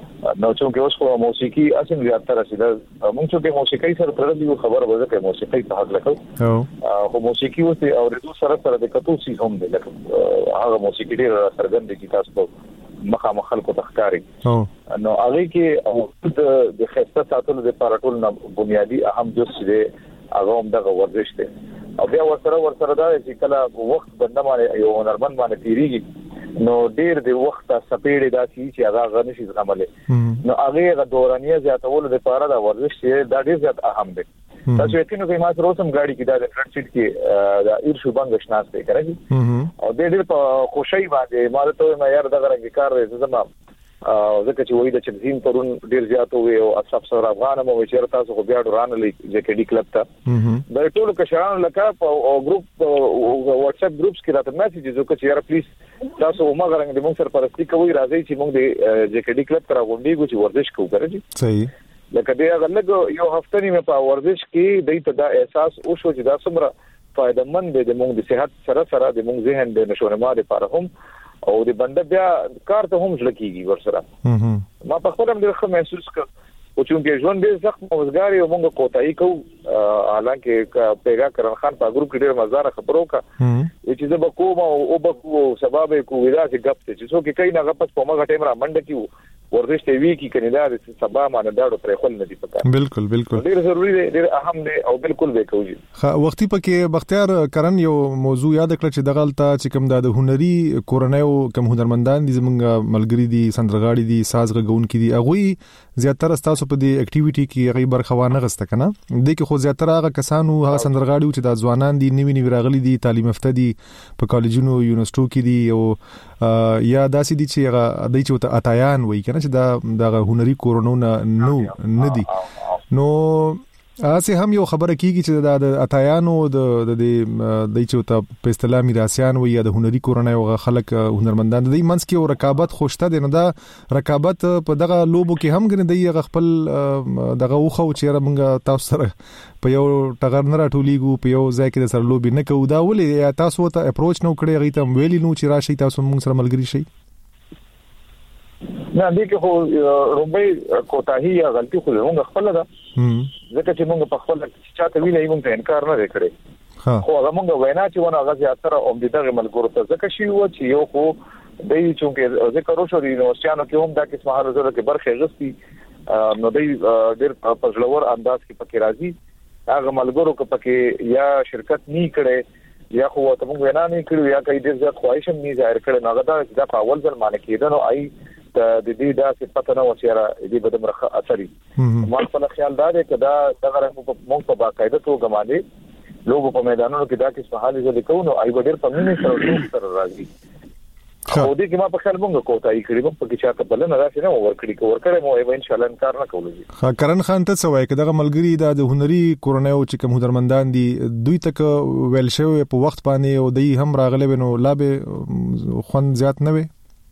نو چې اوس خو موسیقي اصل زیات تر رسیدل موږ چې موسیقي سره تر دې خبره وځه چې موسیقي ته حق لکو او موسیقي اوس او د سره سره د کتو سي هم دی لکه هغه موسیقي ډیر سرګند دي تاسو مخه مخل کو تخکاری نو هغه کې او د خسته ساتلو د پارټول نه بنیادی اهم جز دی هغه هم د ورزش دی او بیا ورسره ورسره دا چې کله وخت بندمانه یو هنرمند باندې تیریږي نو ډیر د وخت سپېړې دا چې هغه غنشي زغمله نو هغه د دورانیه زیاتولو د پاره د ورزش دا ډیر زیات اهم دی تاسو یې کینو کې ما سره اوسم ګاډي کې دا د فرنٹ سیټ کې دا ایرشو بنګ شناسته کوي او د دې په خوشي باندې مال ته ما یار دغه رنګ کار زما او ځکه چې وای د چمزین پرون ډیر زیات وي او اصحاب سره افغان مو چې تاسو خو بیا ډوران لې چې کډي کلب ته د ټولو کشرانو لکه او ګروپ واتس اپ ګروپس کې راته میسجز وکړي چې یار پلیز تاسو عمر غرنګ د موږ سره پرستی کوي راځي چې موږ د چې کډي کلب ته راغونډي چې ورزش کوو کړی صحیح لکه دا غلګ یو هفته نیمه په ورزش کې د ته دا احساس او شو چې دا څومره فائدمن دی د موږ د صحت سره سره د موږ ذهن د نشونما لپاره هم او د بنده بیا کار ته هم ځلکیږي ورسره ما په خپل هم ډېر ښه محسوس کړ او چې موږ ژوند ډېر سخت موزګاری او موږ کوتاهي کوو حالانکه پیغا کرن خان په ګروپ کې ډېر مزاره خبرو کا چې زه به کوم او به سبب کو ودا چې غپ چې څوک کوي نه غپس په مګه ټیم را منډه کیو ورزش ته وی کی کني دا د سبا باندې داړو پر خپل ندی پکا بالکل بالکل ډیر ضروری دی ډیر اهم دی او بالکل به کوي خا وختي پکې بختیار کرن یو موضوع یاد کړ چې دغلطه چې کوم د هنري کورنیو کوم هنرمندان دي زمونږ ملګری دي سندرغاړي دي ساز غون کې دي اغوي زیاتره تاسو په دې اکټیویټي کې غي برخوانه غسته کنه د کې خو زیاتره هغه کسانو هغه سندرغاړي چې د ځوانان دي نیوی نیوی راغلي دي تعلیم یافته دي په کالجونو یونیورسيټو کې دي او یا داسې دي چې هغه د چې اتایان وای کنه چې دا د هنري کورونو نو ندي نو اسه هم یو خبره کیږي چې د اتایانو د د د چې ته په اصطلاح میراثیان وي یا د هنري کورونو خلک هنرمندان د منځ کې او رقابت خوشته دي نه دا رقابت په دغه لوبو کې هم غنډي دی خپل دغه وخو چې موږ تاسو سره په یو ټغر نه راټولېګو په یو ځای کې د سر لوبي نه کوو دا ولې تاسو ته اپروچ نو کړی غي ته ویلی نو چې راشي تاسو موږ سره ملګری شي نه دې کې خو روبې کوتاهي یا غلطي خو موږ خپل ده ځکه چې موږ په خپل چاته ویلې موږ ته انکار نه وکړي خو هغه موږ وینا چې ونه هغه زیاتره او دغه ملګرو ته ځکه شی و چې یو خو د چونکه ذکر وشو د یونیورسيانو کې هم دا قسمه حاضر کې برخه غوستي نو د ډېر په ځلور انداز کې پکې راځي هغه ملګرو کې پکې یا شرکت نه کړي یا خو ته موږ نه نه کړو یا کای ډېر ځات خواهشم نه ظاهر کړي نو دا د په اول ځل معنی کېده نو آی د دې دا څه پته نه وسیره دې بده مرخه اثري ما په خیال دا دی چې دا دغه موږ په باقاعده توګه باندې لوګو په میدانونو کې دا کې حالې زده کوو نو آی ډېر په مینه سره سره راځي او دې کې ما په خیال مونږ کوتای کړی په کې چاته بل نه راځي نو ورکړي کو ورکړې مو ان شاء الله انکار نه کولای ها کرن خان ته سوای کې دغه ملګری د هنري کورنۍ او چې کوم هنرمندان دي دوی تک ویل شوی په وخت باندې او دوی هم راغله نو لا به خون زیات نه وي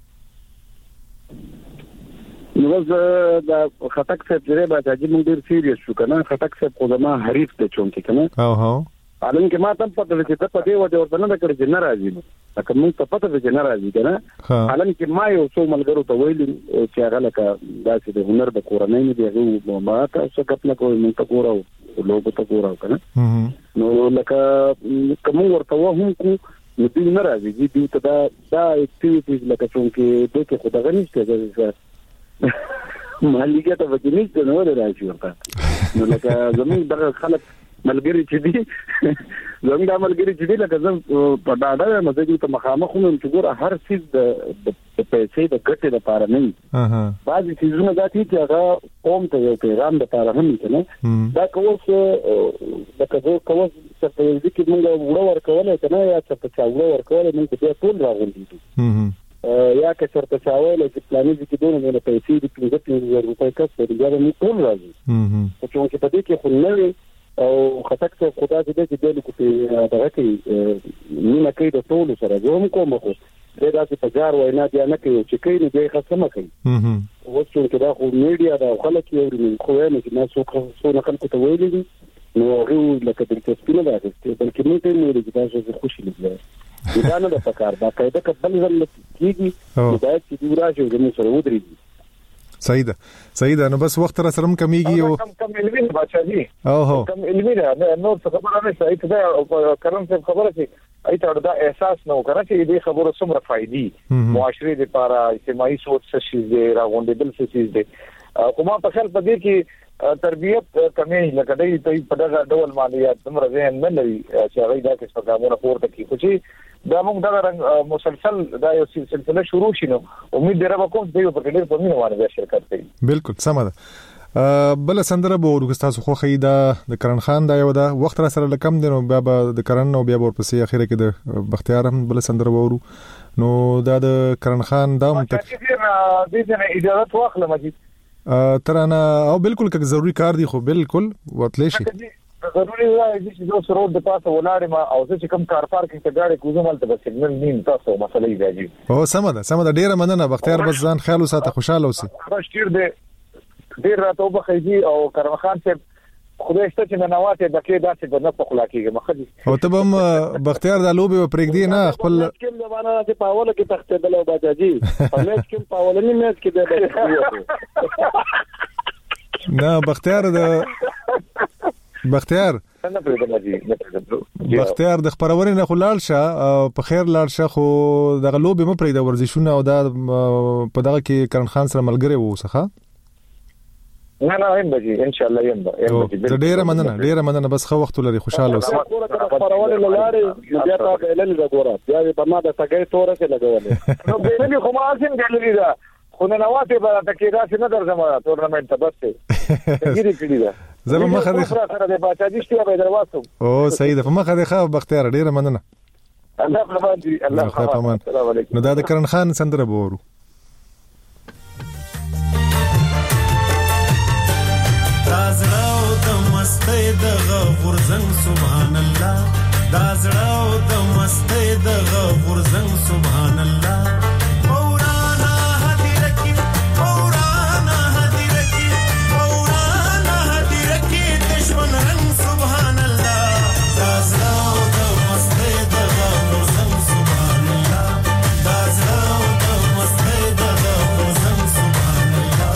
نو زه د خټک څخه پرې به چې موږ ډیر سیریس شو کنه خټک څخه خو ما حریف ته چون کې کنه او هو علم کې ما تم پته چې ته په دې وجه ورته نه کړې چې ناراضي نو لکه موږ ته پته چې ناراضي کنه علم کې ما یو څو ملګرو ته ویل چې هغه لکه داسې د هنر د کورنۍ نه دی هغه ما ته څه کتنه کوي موږ ته ګورو لوګو ته ګورو کنه نو لکه کوم ورته وهم کو نو دې ناراضي دي دې ته دا دا اکټیویټیز لکه څنګه دې کې خدای غنښت مالګه ته وځنیست نو راځي ورته نو لکه زموږ دغه خلک ملګری چې دي زموږ د ملګری چې دي لکه زم په ډاډه مزه ته مخامخ هم چې ګوره هر څه د پیسې د ګټې لپاره نه اها بعضی چیزونه داتې چې هغه قوم ته یو پیغام لپاره هم کنه دا کوس د کزو کوس چې په دې کې موږ وړو ورکول کنه یا چې په چاوړو ورکول موږ ته ټول راغلي دي یا که چرته چاوله چې پلانې کې دونه نه پیسې د پنځه زره روپۍ کس په دې نه ټول راځي چې څنګه په دې کې خو نه او خټک څه خدا دې چې دې کو دغه کې نیمه کې د ټول سره زوم کوم خو دې داسې په ځار وینا دی نه کوي چې کوي نه دې خصمه کوي او چې دا خو میډیا دا خلک یو خو نه چې نه څوک څو نه خلک ته ویلي دي نو هغه لکه د تسپینه دا چې بلکې نه ته نه دي تاسو خوشی لګي دا نه د پکار دا قاعده کبل ځل کیږي دا چې دی راځي د موږ سره ودرېږي صحیح ده صحیح ده نو بس وخت را سره کمیږي او کم کم علمي بچا او هو کم علمي نه نو څه خبره نه شي دا کرم څه خبره شي ایته دا احساس نو کنه چې دې خبره څومره فائدې معاشري لپاره اجتماعي سوچ څه شي دی راغونډېدل څه شي دی کومه په خپل په دې کې تربيت کمې لکه دې ته په دغه ډول مالیات څومره ذهن نه لري چې هغه دا کې څنګه پورته کی خو چې دا موږ دا رنګ مسلسل دا یو سلسله شروع شینو امید درته کوم چې په ډېر په مینه باندې شرکت کوي بالکل سم ده بل سندره به ورګستاسو خو خیدا د کرن خان دا یو دا وخت را سره لکم دي نو بیا به د کرن نو بیا ورپسې اخیره کې د بختیار هم بل سندره وورو نو دا د کرن خان دا متک دې نه اجازه واخله مجید ترانه او بالکل که ضروری کار دی خو بالکل وتلی شي ضروري دی چې زه سره د پاسه ولاړم او زه چې کوم کار پارکینګ ته غاړي کوزم البته بس سیګنل نیم تاسو مسلې راځي او سم ده سم ده ډیره مننه بختیار بس ځان خیال وساته خوشاله اوسئ شکر دې ډیر راته وبخېږي او کرم خان صاحب خدای ستاسو چې ننواته د کې داسې د نه په خلا کېږي مخدي او ته هم بختیار د لوبي پرېګ دی نه خپل کوم زمانہ چې پاوله کې تخته دل او باجاجي په میچ کې پاوله نه میچ کې دی نه بختیار د بختیار نه پرېږدم مجي بختیار د خبروري نه خلال شه په خیر لار شه خو د لوبي م پرېږد ورزشونه او دا په دغه کې کرن خان سره ملګری ووسخه نه نه هم بجي ان شاء الله یم به ډیره مننه ډیره مننه بس خو وخت لري خوشاله اوسئ خبرونه لاره بیا تا به لن غوړه بیا په ما د تګي تور څه لګولې نو به نه خو ما اسیم ګلري دا خو نه نواته به د کې راځي نه درځم تورنمنت ته بس ګيري کړی دا زما مخه ده سره د باچاجي شته به دروازه او صحیح ده په مخه ده خو بختیار ډیره مننه الله پامان دي الله پامان السلام علیکم نو دا د کرن خان سندره بورو دازړاو د مستۍ د غورزنګ سبحان الله دازړاو د مستۍ د غورزنګ سبحان الله مولانا هدیرکی مولانا هدیرکی مولانا هدیرکی دشمن رنگ سبحان الله دازړاو د مستۍ د غورزنګ سبحان الله دازړاو د مستۍ د غورزنګ سبحان الله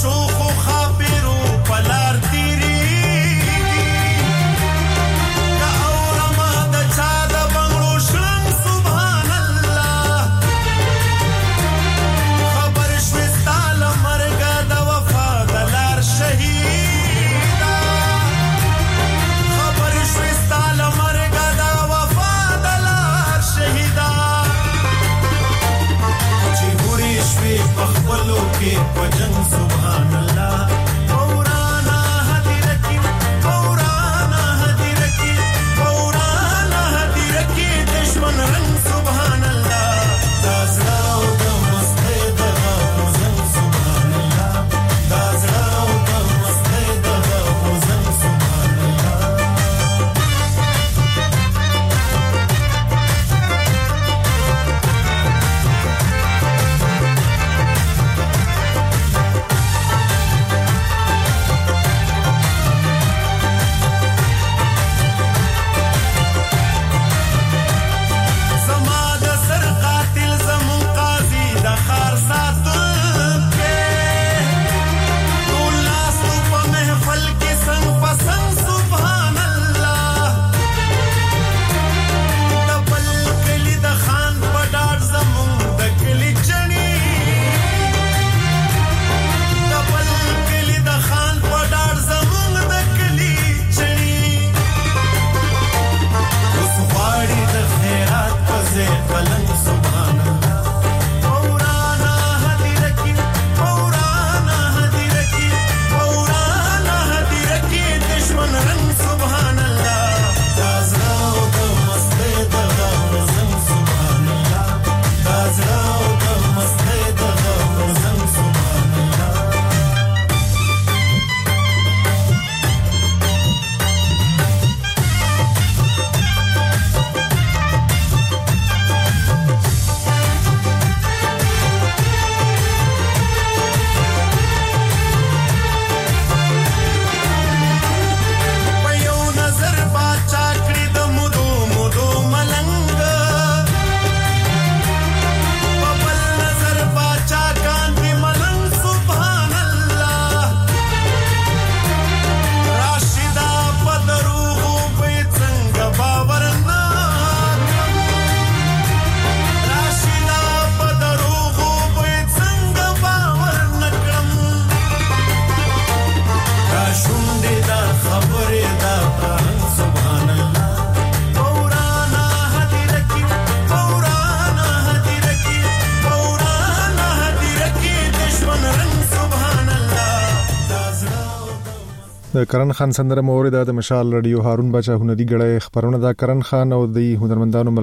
د کرن خان سندره مورید د مشال رادیو هارون بچا هنري غړې خبرونه دا کرن خان او د هنرمندانو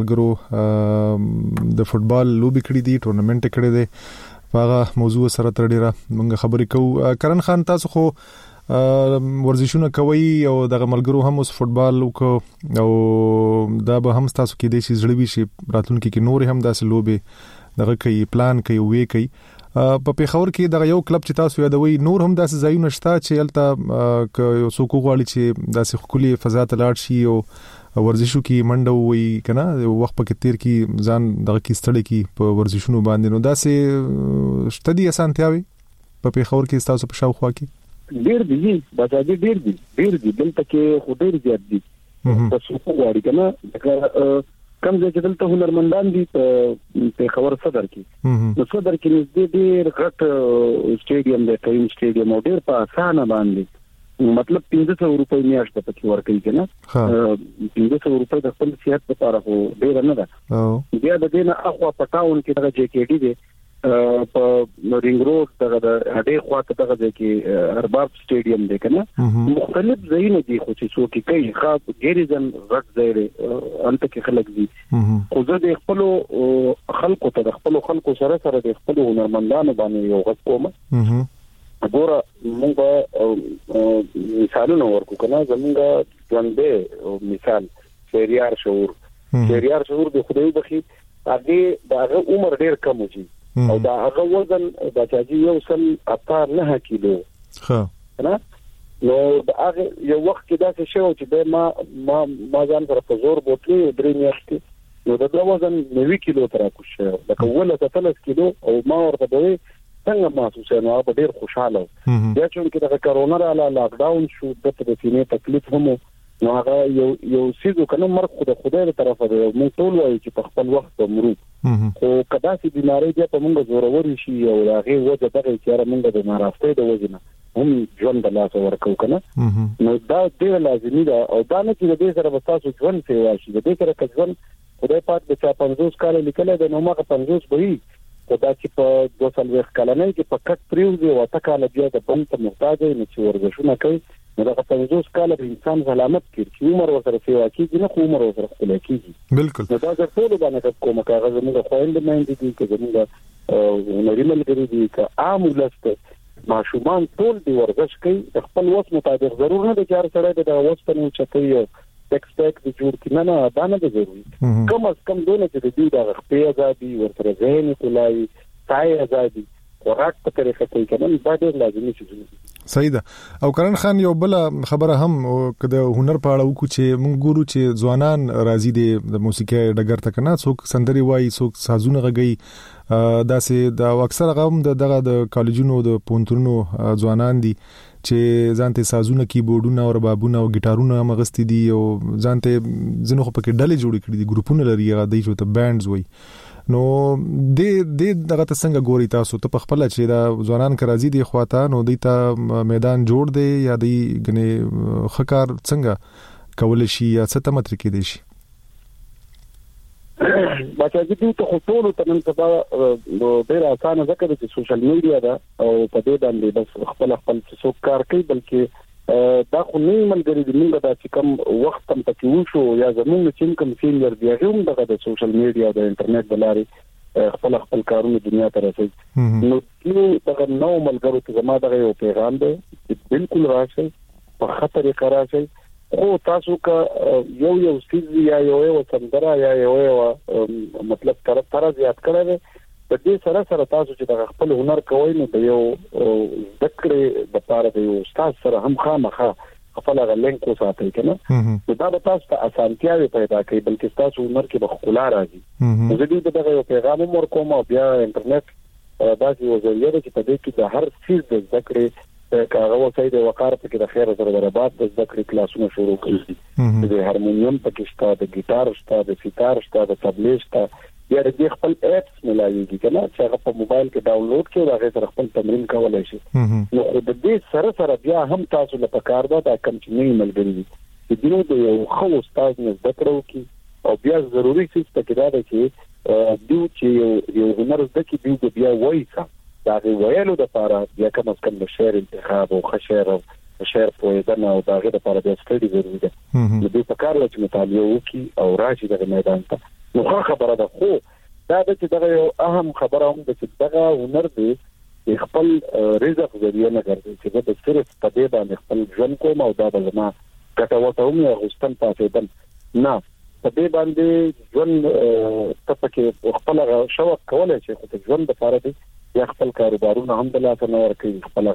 ملګرو د فوتبال لوبي کړې دي ټورنمنت کړې دي هغه موضوع سره تر ډیره موږ خبرې کوو. کرن خان تاسو خو ورزشونه کوي او د ملګرو هم اوس فوتبال او دا به هم تاسو کې د شي زړوي شي راتلونکي کې نور هم داسې لوبي دغه کوي پلان کوي وې کوي. په پیښور کې د یو کلب چې تاسو یادوي نور هم داسې ځایونه شته چې الته ک یو څوک غواړي چې داسې خولي فضا ته لاړ شي او ورزشو کې منډه وي کنه وخت په تیر کې ځان دغه کې ستړي کې په ورزشونو باندې نو داسې شته دي اسانتیاوي په پیښور کې تاسو په شاوخوا کې ډیر دي بچا دي ډیر دي ډیر دي دلته کې خو ډیر زیات دي تاسو غواړي کنه دا کم ځای چې دلته هنرمندان دي په خبر صدر کې نو صدر کې نږدې ډېر غټ سټیډیم دی ټایم سټیډیم او ډېر په اسانه باندې مطلب پنځه سوه روپۍ میاشت ته پکې ورکوي کنه پنځه سوه روپۍ د خپل صحت لپاره خو ډېر نه ده. بیا د دې نه اخوا په ټاون کې دغه جې کې ډي دی په رینګ روډ دغه د هډې خواته دغه کې ارباب سټیډیم دی کنه مختلف ځایونه دي خو چې څوک کوي خاص ګریزن غټ ځای انت کې خلک دي خو زه د خپل خلکو ته د خپل خلکو سره سره د خپل هنرمندانو باندې یو غږ کوم ګوره موږ مثالونه ورکو کنه زمونږ ژوندې مثال شهریار شعور شهریار شعور د خدای بخي هغه دغه عمر ډیر کم وږي او دا هغه وزن د چاجي یو سل اته نه کیلو ها نه نو دا هغه یو وخت کې دا څه شو چې ما ما ما ځان سره په زور بوتلې درې میاشتې نو دا وزن نوي کیلو تر کوشه دا کوله ثلاث کیلو او ما ورته دوی څنګه محسوسه نو په ډیر خوشاله بیا چې د کرونا را لاک ډاون شو د سینې تکلیف هم نو هغه یو یو سیزو کنه مرګ خو د خدای تر طرفه دی موږ ټول وایو چې په خپل وخت مرو خو کدا چې بیماری بیا په موږ زورور شي او هغه وجه دغه چې موږ د نارافتۍ د وجنه هم ژوند د لاس ورکو کنه نو دا ډیر لازمي ده او دا نه چې د دې سره تاسو ژوند سیوا شي د دې سره ژوند خدای پاک د چا پنځوس کال لیکل د نو ماغه پنځوس به خدای چې په دوه سال وخت کلنه کې په کټ پریوزي او تکاله بیا د بند ته محتاج نه چې ورزشونه کوي نو دا پنځوس کال د انسان سلامت کې چې عمر ورسره سیوا کیږي نه خو عمر ورسره خپل کیږي بالکل نو دا د ټول باندې کومه کاغذ موږ خويند مېندې دي چې موږ نړۍ ملګری دي چې عام ولست ماشومان ټول دی ورزش کوي خپل وخت مطابق ضرور نه د چار سره د وخت په چتوي ټیکسټیک د جوړ کینه نه دا نه ضروري کوم از کم دونه چې د دې د خپل ازادي ورته ذهن کولای تای ازادي خوراک په طریقه کوي کنه دا ډېر لازمي څه صحیح ده او کرن خان یو بل خبره هم کده هنر په اړه وکړو چې موږ ګورو چې ځوانان راځي د موسیقي ډګر ته کنه څوک سندري وایي څوک سازونه غږی داسې دا اکثر غوم د دغه د کالجونو د پونتونو ځوانان دي چې ځانته سازونه کیبورډونه او ربابونه او ګټارونه مغستې دي او ځانته زنه خو پکې ډلې جوړې کړې دي ګروپونه لري هغه دی چې ته بانډز وایي نو د د دغه څنګه ګوري تاسو ته په خپل چې دا ځوانان کرازي دي خواته نو د ته میدان جوړ دی یا د غني خکار څنګه کول شي یا څه ته متر کې دي شي بچا دې ته خو ټول ته نن سبا ډېر اسانه ځکه چې سوشل میډیا دا او په دې باندې بس خپل خپل څه کار کوي بلکې دا خو نه ملګری دی موږ دا چې کوم وخت تم پکې وشو یا زموږ چې کوم فیلر دی هغه دغه د سوشل میډیا د انټرنیټ د لارې خپل خپل کارونه دنیا ته رسوي نو چې دغه نو ملګرو ته زما دغه یو پیغام دی چې بالکل راشي په خطر راشي خو تاسو کا یو یو سیز یا یو یو سندره یا یو یو مطلب تر تر زیات کړی په دې سره سره تاسو چې د خپل هنر کوی نو د یو ذکر د لپاره د یو استاد سره هم خامخا خپل غلنګ کو ساتي کنه دا به تاسو ته اسانتیاوي پیدا کوي بلکې تاسو هنر کې بخلا راځي زه دې دغه یو پیغام ورکوم او بیا انټرنیټ دا یو ذریعہ چې په دې کې د هر څه د ذکر کاغه وسای د وقار په کې د خیر سره د رباط د ذکر کلاسونه شروع کړي د هارمونیم په کې شته د ګیټار شته د سیتار شته د تبلې شته یا د خپل اپس ملایږي کنه چې هغه په موبایل کې ډاونلوډ کړئ او هغه سره خپل تمرین کولای شئ نو د دې سره سره بیا هم تاسو لپاره کار ده دا کم چې نه ملګری چې دینو د یو خو استاد نه ذکر وکي او بیا ضروري څه پکې دا ده چې دیو چې یو هنر زده کی دیو بیا وایي دا ویلو د لپاره بیا کوم څه کوم شعر انتخاب او خشر او شعر پوهیدنه او داغه لپاره د سټډي ضروري ده نو دې په کار لچ مطالعه وکي او راشي د میدان ته نو خبره ده خو دا د چې دغه یو اهم خبره هم د چې دغه هنر دی خپل رزق ذریعہ نه ګرځي چې د صرف په دې باندې خپل ژوند کوم او دا به زما ګټه هم یا غوښتن پاتې دم نه په دې باندې ژوند ته پکې خپل شوق کولای شي خو ژوند لپاره دی یا خپل کاروبارونه هم د لاسه نه ورکوي خپل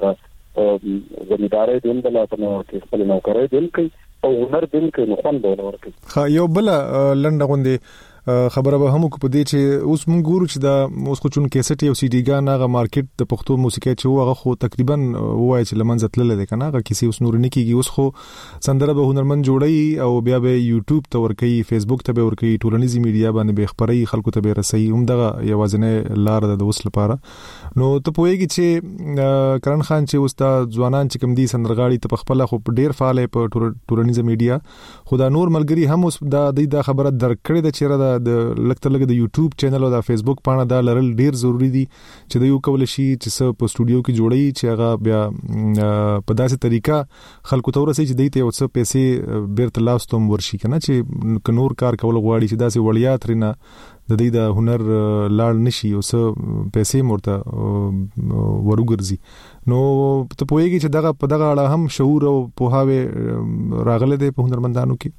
زمینداري د هم د لاسه نه ورکوي خپل نوکرۍ د هم کوي او هنر د هم کوي نو خوند به ورکوي خا یو بل لنډه غوندې خبره به هم کو په دې چې اوس مونږ ګورو چې دا اوس خو چون کیسټ یو سی ډي ګان هغه مارکیټ د پښتو موسیقي چې هغه خو تقریبا وای چې لمن زتل لري کنه هغه کیسې اوس نور نه کیږي اوس خو سندره به هنرمند جوړي او بیا به یوټیوب ته ورکي فیسبوک ته به ورکي ټولنیزي میډیا باندې به خبري خلکو ته به رسي هم دغه یوازنه لار د اوس لپاره نو ته پوهیږي چې کرن خان چې اوس دا ځوانان چې کوم دي سندرغاړي ته خپل خو ډیر فعال په ټولنیزه میډیا خدا نور ملګری هم اوس دا د خبره درکړې د چیرې د لکه لکه د یوټیوب چینل او د فیسبوک پاڼه دا لرل ډیر ضروری دي چې د یو کول شي چې څه په سټوډیو کې جوړي چې هغه بیا په داسې طریقه خلکو ته ورسي چې دایته یو څه پیسې بیرته لاستوم ورشي کنه چې نور کار کول غواړي چې داسې وړیا ترنه د دې د هنر لاړ نشي او څه پیسې مرته ورګرځي نو ته پوهیږي چې دغه په دغه اړه هم شعور او پوهاوی راغله د هنرمندانو کې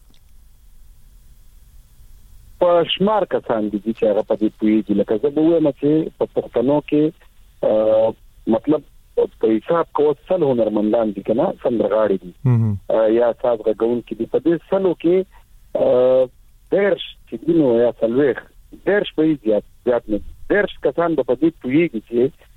په شمار کسان دي چې هغه په دې پیږي لکه زه به وایم چې په پښتنو کې مطلب په حساب کو څل هنرمندان دي کنه سندرغاړي دي یا ساز غون کې دي په دې سلو کې درش چې دینو یا سلوخ درش په زیات زیات نه درش کسان په دې پیږي چې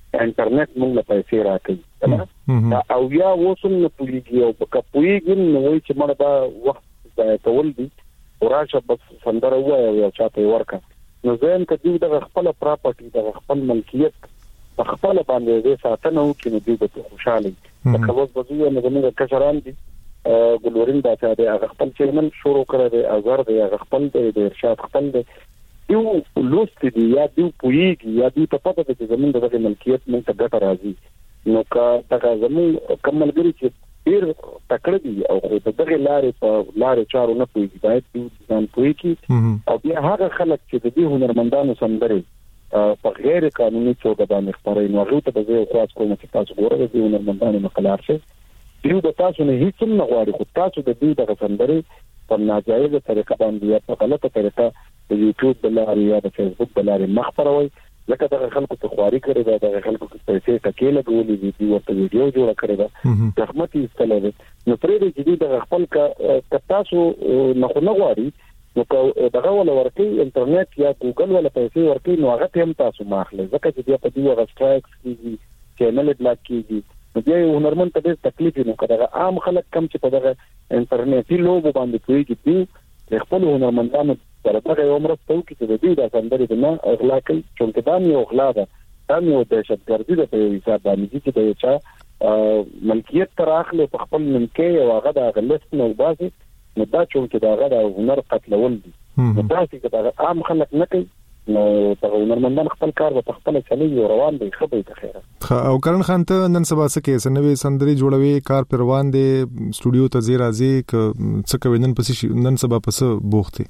انټرنیټ موږ له پیسې راکړي دا او یا وسم نه پولیږي او په پولیږي نو وایي چې مړه دا وخت ځای کول دي وراشه بس سندره وایي او چاته ورکا نو زم کدی د خپل پراپرټي د خپل ملکیت په خپل باندې دې ساتنه وکړي نو دوی به خوشاله وي که اوس بزوی نه زموږ کشران دي ګلورین دا چې د خپل چینل شروع کړی دی اگر د خپل د ارشاد خپل دی یو لوست دی یا دی پویږي یا دی په پته کې زموږ د ملکیت مونږ ته ګټه راځي نو کا دا زموږ کملګری چې ډیر تکړه دي او په دغه لارې په لارې چارو نه پویږي باید دی ځان پویږي او بیا هغه خلک چې د دې هنرمندانو سندري په غیر قانوني توګه باندې خبرې نو هغه ته به زه خاص کوم چې تاسو ګورئ د هنرمندانو مقالار شي دیو د تاسو نه هیڅ نه غواړي خو تاسو د دې د سندري په ناجایزه طریقه باندې یا په غلطه طریقه د یوټیوب بلاري یا د فیسبوک بلاري مخبروي لکه د خلکو ته خواري کړی دا د خلکو ته پیسې ټکې لګولې دي دوی ورته ویډیو جوړ کړی دا زحمت یې استلوي نو پرې د جدي د خپل کا تاسو نه خو نه غواړي نو دغه ول ورکی انټرنیټ یا ګوګل ولا پیسې ورکی نو هغه هم تاسو ماخله ځکه چې بیا په دې هغه سټرایکس کیږي چینل بلاک کیږي نو بیا هنرمند ته ډېر تکلیف نه کوي عام خلک کم چې په دغه انټرنیټي لوبو باندې کوي چې خپل هنرمندانو درته یو عمر ته کې د دې د سندرې نه اغلا کوي چې دا یو اغلا ده دا یو دهشتګردي ده په حساب باندې چې دا چې ملکیت تر اخلي په خپل ملکي او هغه د غلط نه وباسي نو دا چې دا هغه د هنر قتلول دي نو دا چې دا عام خلک نه کوي نو د هنرمندان خپل کار په خپل چلي روان دی خبرې ته خیره او کرن خان ته نن سبا څه کې سنوي سندري جوړوي کار پر روان دي سټوډیو ته زی راځي ک څه کوي نن پسې نن سبا پسې بوختي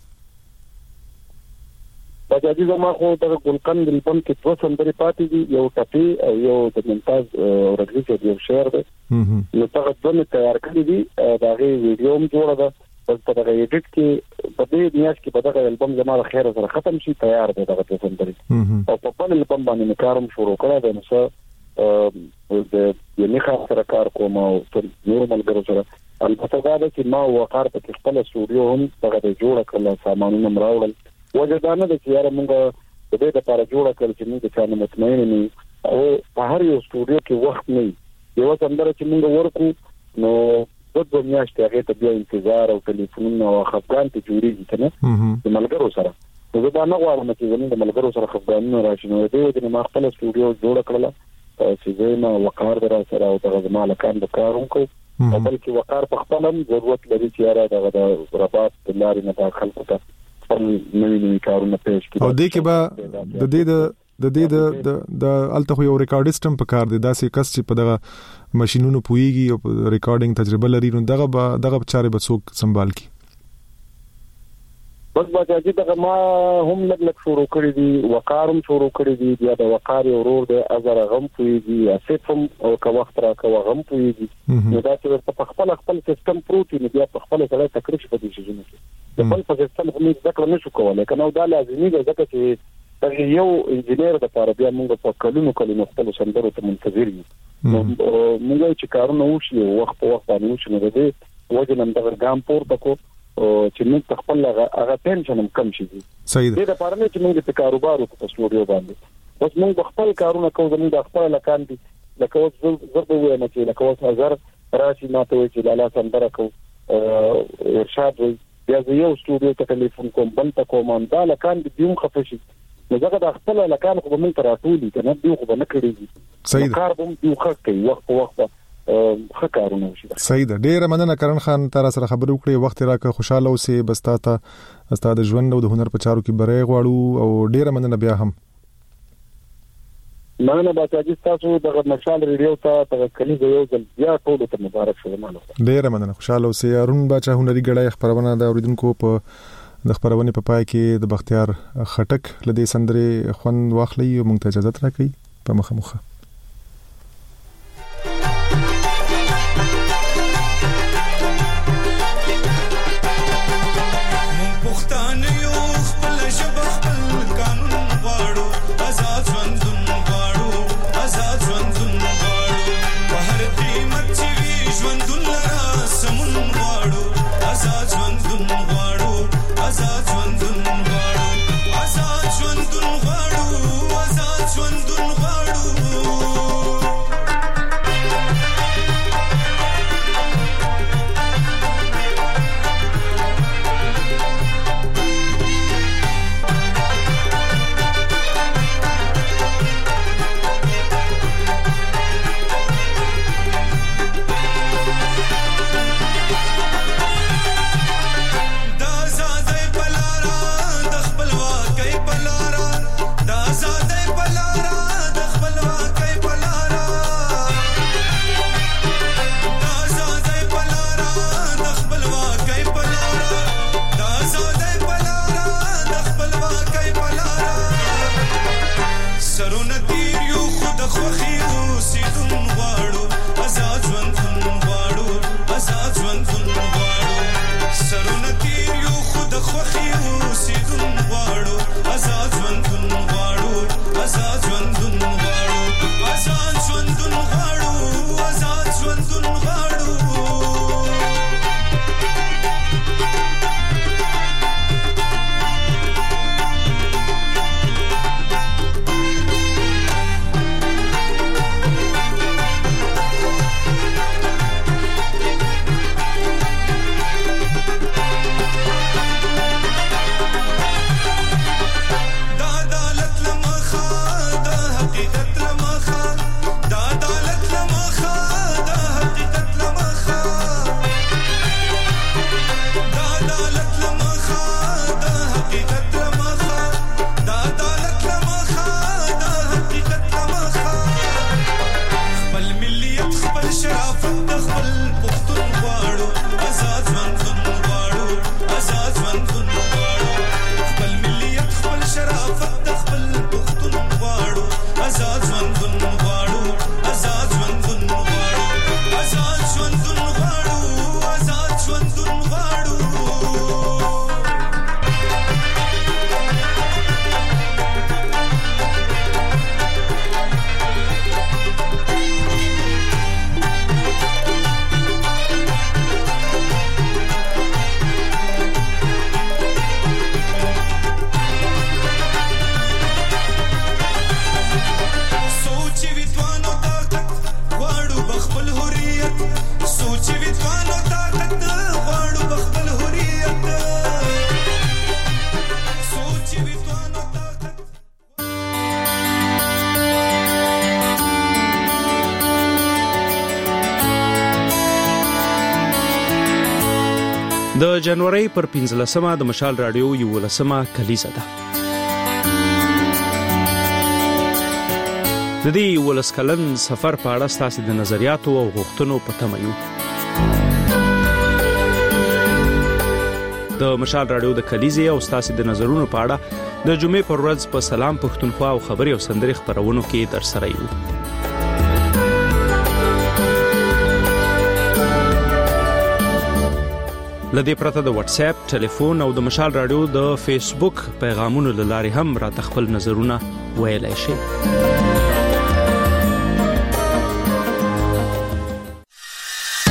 بجاجي زما خو د ګلقن د لپن کې څو سندري پاتې دي یو ټپي او یو د ممتاز ورګي چې یو شعر دی نو هغه څنګه تیار کړی دي دا غي ویډیو هم جوړه ده په دغه ایډیټ کې په دې نیاز کې په دغه البم زما د خیر سره ختم شي تیار دی دغه سندري او په خپل البم باندې کارم شروع کړی دی نو د یو نه سره کار کوم او نور ملګرو سره البته دا چې ما وقار په خپل سټوډیو هم دغه جوړ کړل سامانونه مراول وجدانه د چیرې موږ د دې لپاره جوړ کړل چې موږ څنګه مطمئن نه او په هر یو سټوډیو کې وخت نه یو څنګه چې موږ ورکو نو د دوه میاشتې هغه ته بیا انتظار او ټلیفون او خفقان ته جوړیږي کنه د ملګرو سره زه دا نه غواړم چې زموږ د ملګرو سره خفقان راشي نو دې د ما خپل سټوډیو جوړ کړل چې زه ما وقار در سره او د زمالکان د کارون کو او بلکې وقار په خپل هم ضرورت لري چې را د رباط د لارې نه داخل کوته نوې نوې کارونه پېښ کړي او دې کې به د دې د د دې د د الته یو ریکارډیسټم په کار دی دا سې کس چې په دغه ماشينونو پويږي او ریکارډینګ تجربه لري نو دغه به دغه چارې به څوک سنبال کی بس باجی دغه ما هم لګ لګ شروع کړی دي وقارم شروع کړی دي بیا د وقار ورور د ازر غم پويږي اسفم او که وخت را که غم پويږي نو دا چې په خپل خپل سیستم پروتین بیا په خپل سره تکلیف پدې شي نه د خپل په سیستم هم ځکه نشو کولای کنه دا لازمي ده ځکه چې دا یو انجنیر د لپاره بیا موږ په کلونو کلونو خپل سندرو ته منتظر یو موږ چې کارونه وشي وخت په وخت باندې وشي نو د دې وجه نن د ګام پورته کو چې موږ خپل هغه ټینشن هم کم شي صحیح ده د لپاره چې موږ د کاروبار په سټوډیو باندې اوس موږ خپل کارونه کوو زموږ د خپل لکان دي لکه اوس زړه وې نه چې لکه اوس هزار راشي ماته وي چې لاله سندره کو ارشاد وي بیا یو سټوډیو ته ټلیفون کوم بل ته کوم دا لکان دي هم خفشي نو ځکه د خپل لکان خو به مونږ ته راټولي کنه دی خو به نه کړیږي صحیح کار به یو خک کوي وخت په وخت ښه کارونه وشي صحیح ده ډیره مننه کرن خان تر سره خبرې وکړې وخت راکړه خوشاله اوسې بس تاسو استاد ژوند او د هنر په چارو کې بری غواړو او ډیره مننه بیا هم مننه باچاجي تاسو د مشال ریډیو ته د کلیزو یو ځل بیا ټول ته مبارک شه مانه ډیره مننه خوشاله اوسې ارون باچا هنري غړای خبرونه د اوریدونکو په د خبرونه په پای کې د بختیار خټک لدی سندري خوان واخلي او مونږ ته اجازه راکړي په مخه مخه آزاد ژوندون غواړو آزاد ژوندون غواړو د جنوري پر پنځلسمه د مشال رادیو یو لسمه کلیزه ده. د دې ولس کلن سفر په اړه ستاسو د نظریاتو او غوښتنو په تمه یو. د مشال رادیو د کلیزې او ستاسو د نظرونو په اړه د جمعې پر ورځ په سلام پښتونخوا او خبري او سندري خبرونو کې در سره یو. لدې پرته د واتس اپ، ټلیفون او د مشال رادیو د فیسبوک پیغامونو لاري هم را تخپل نظرونه ویلای شي.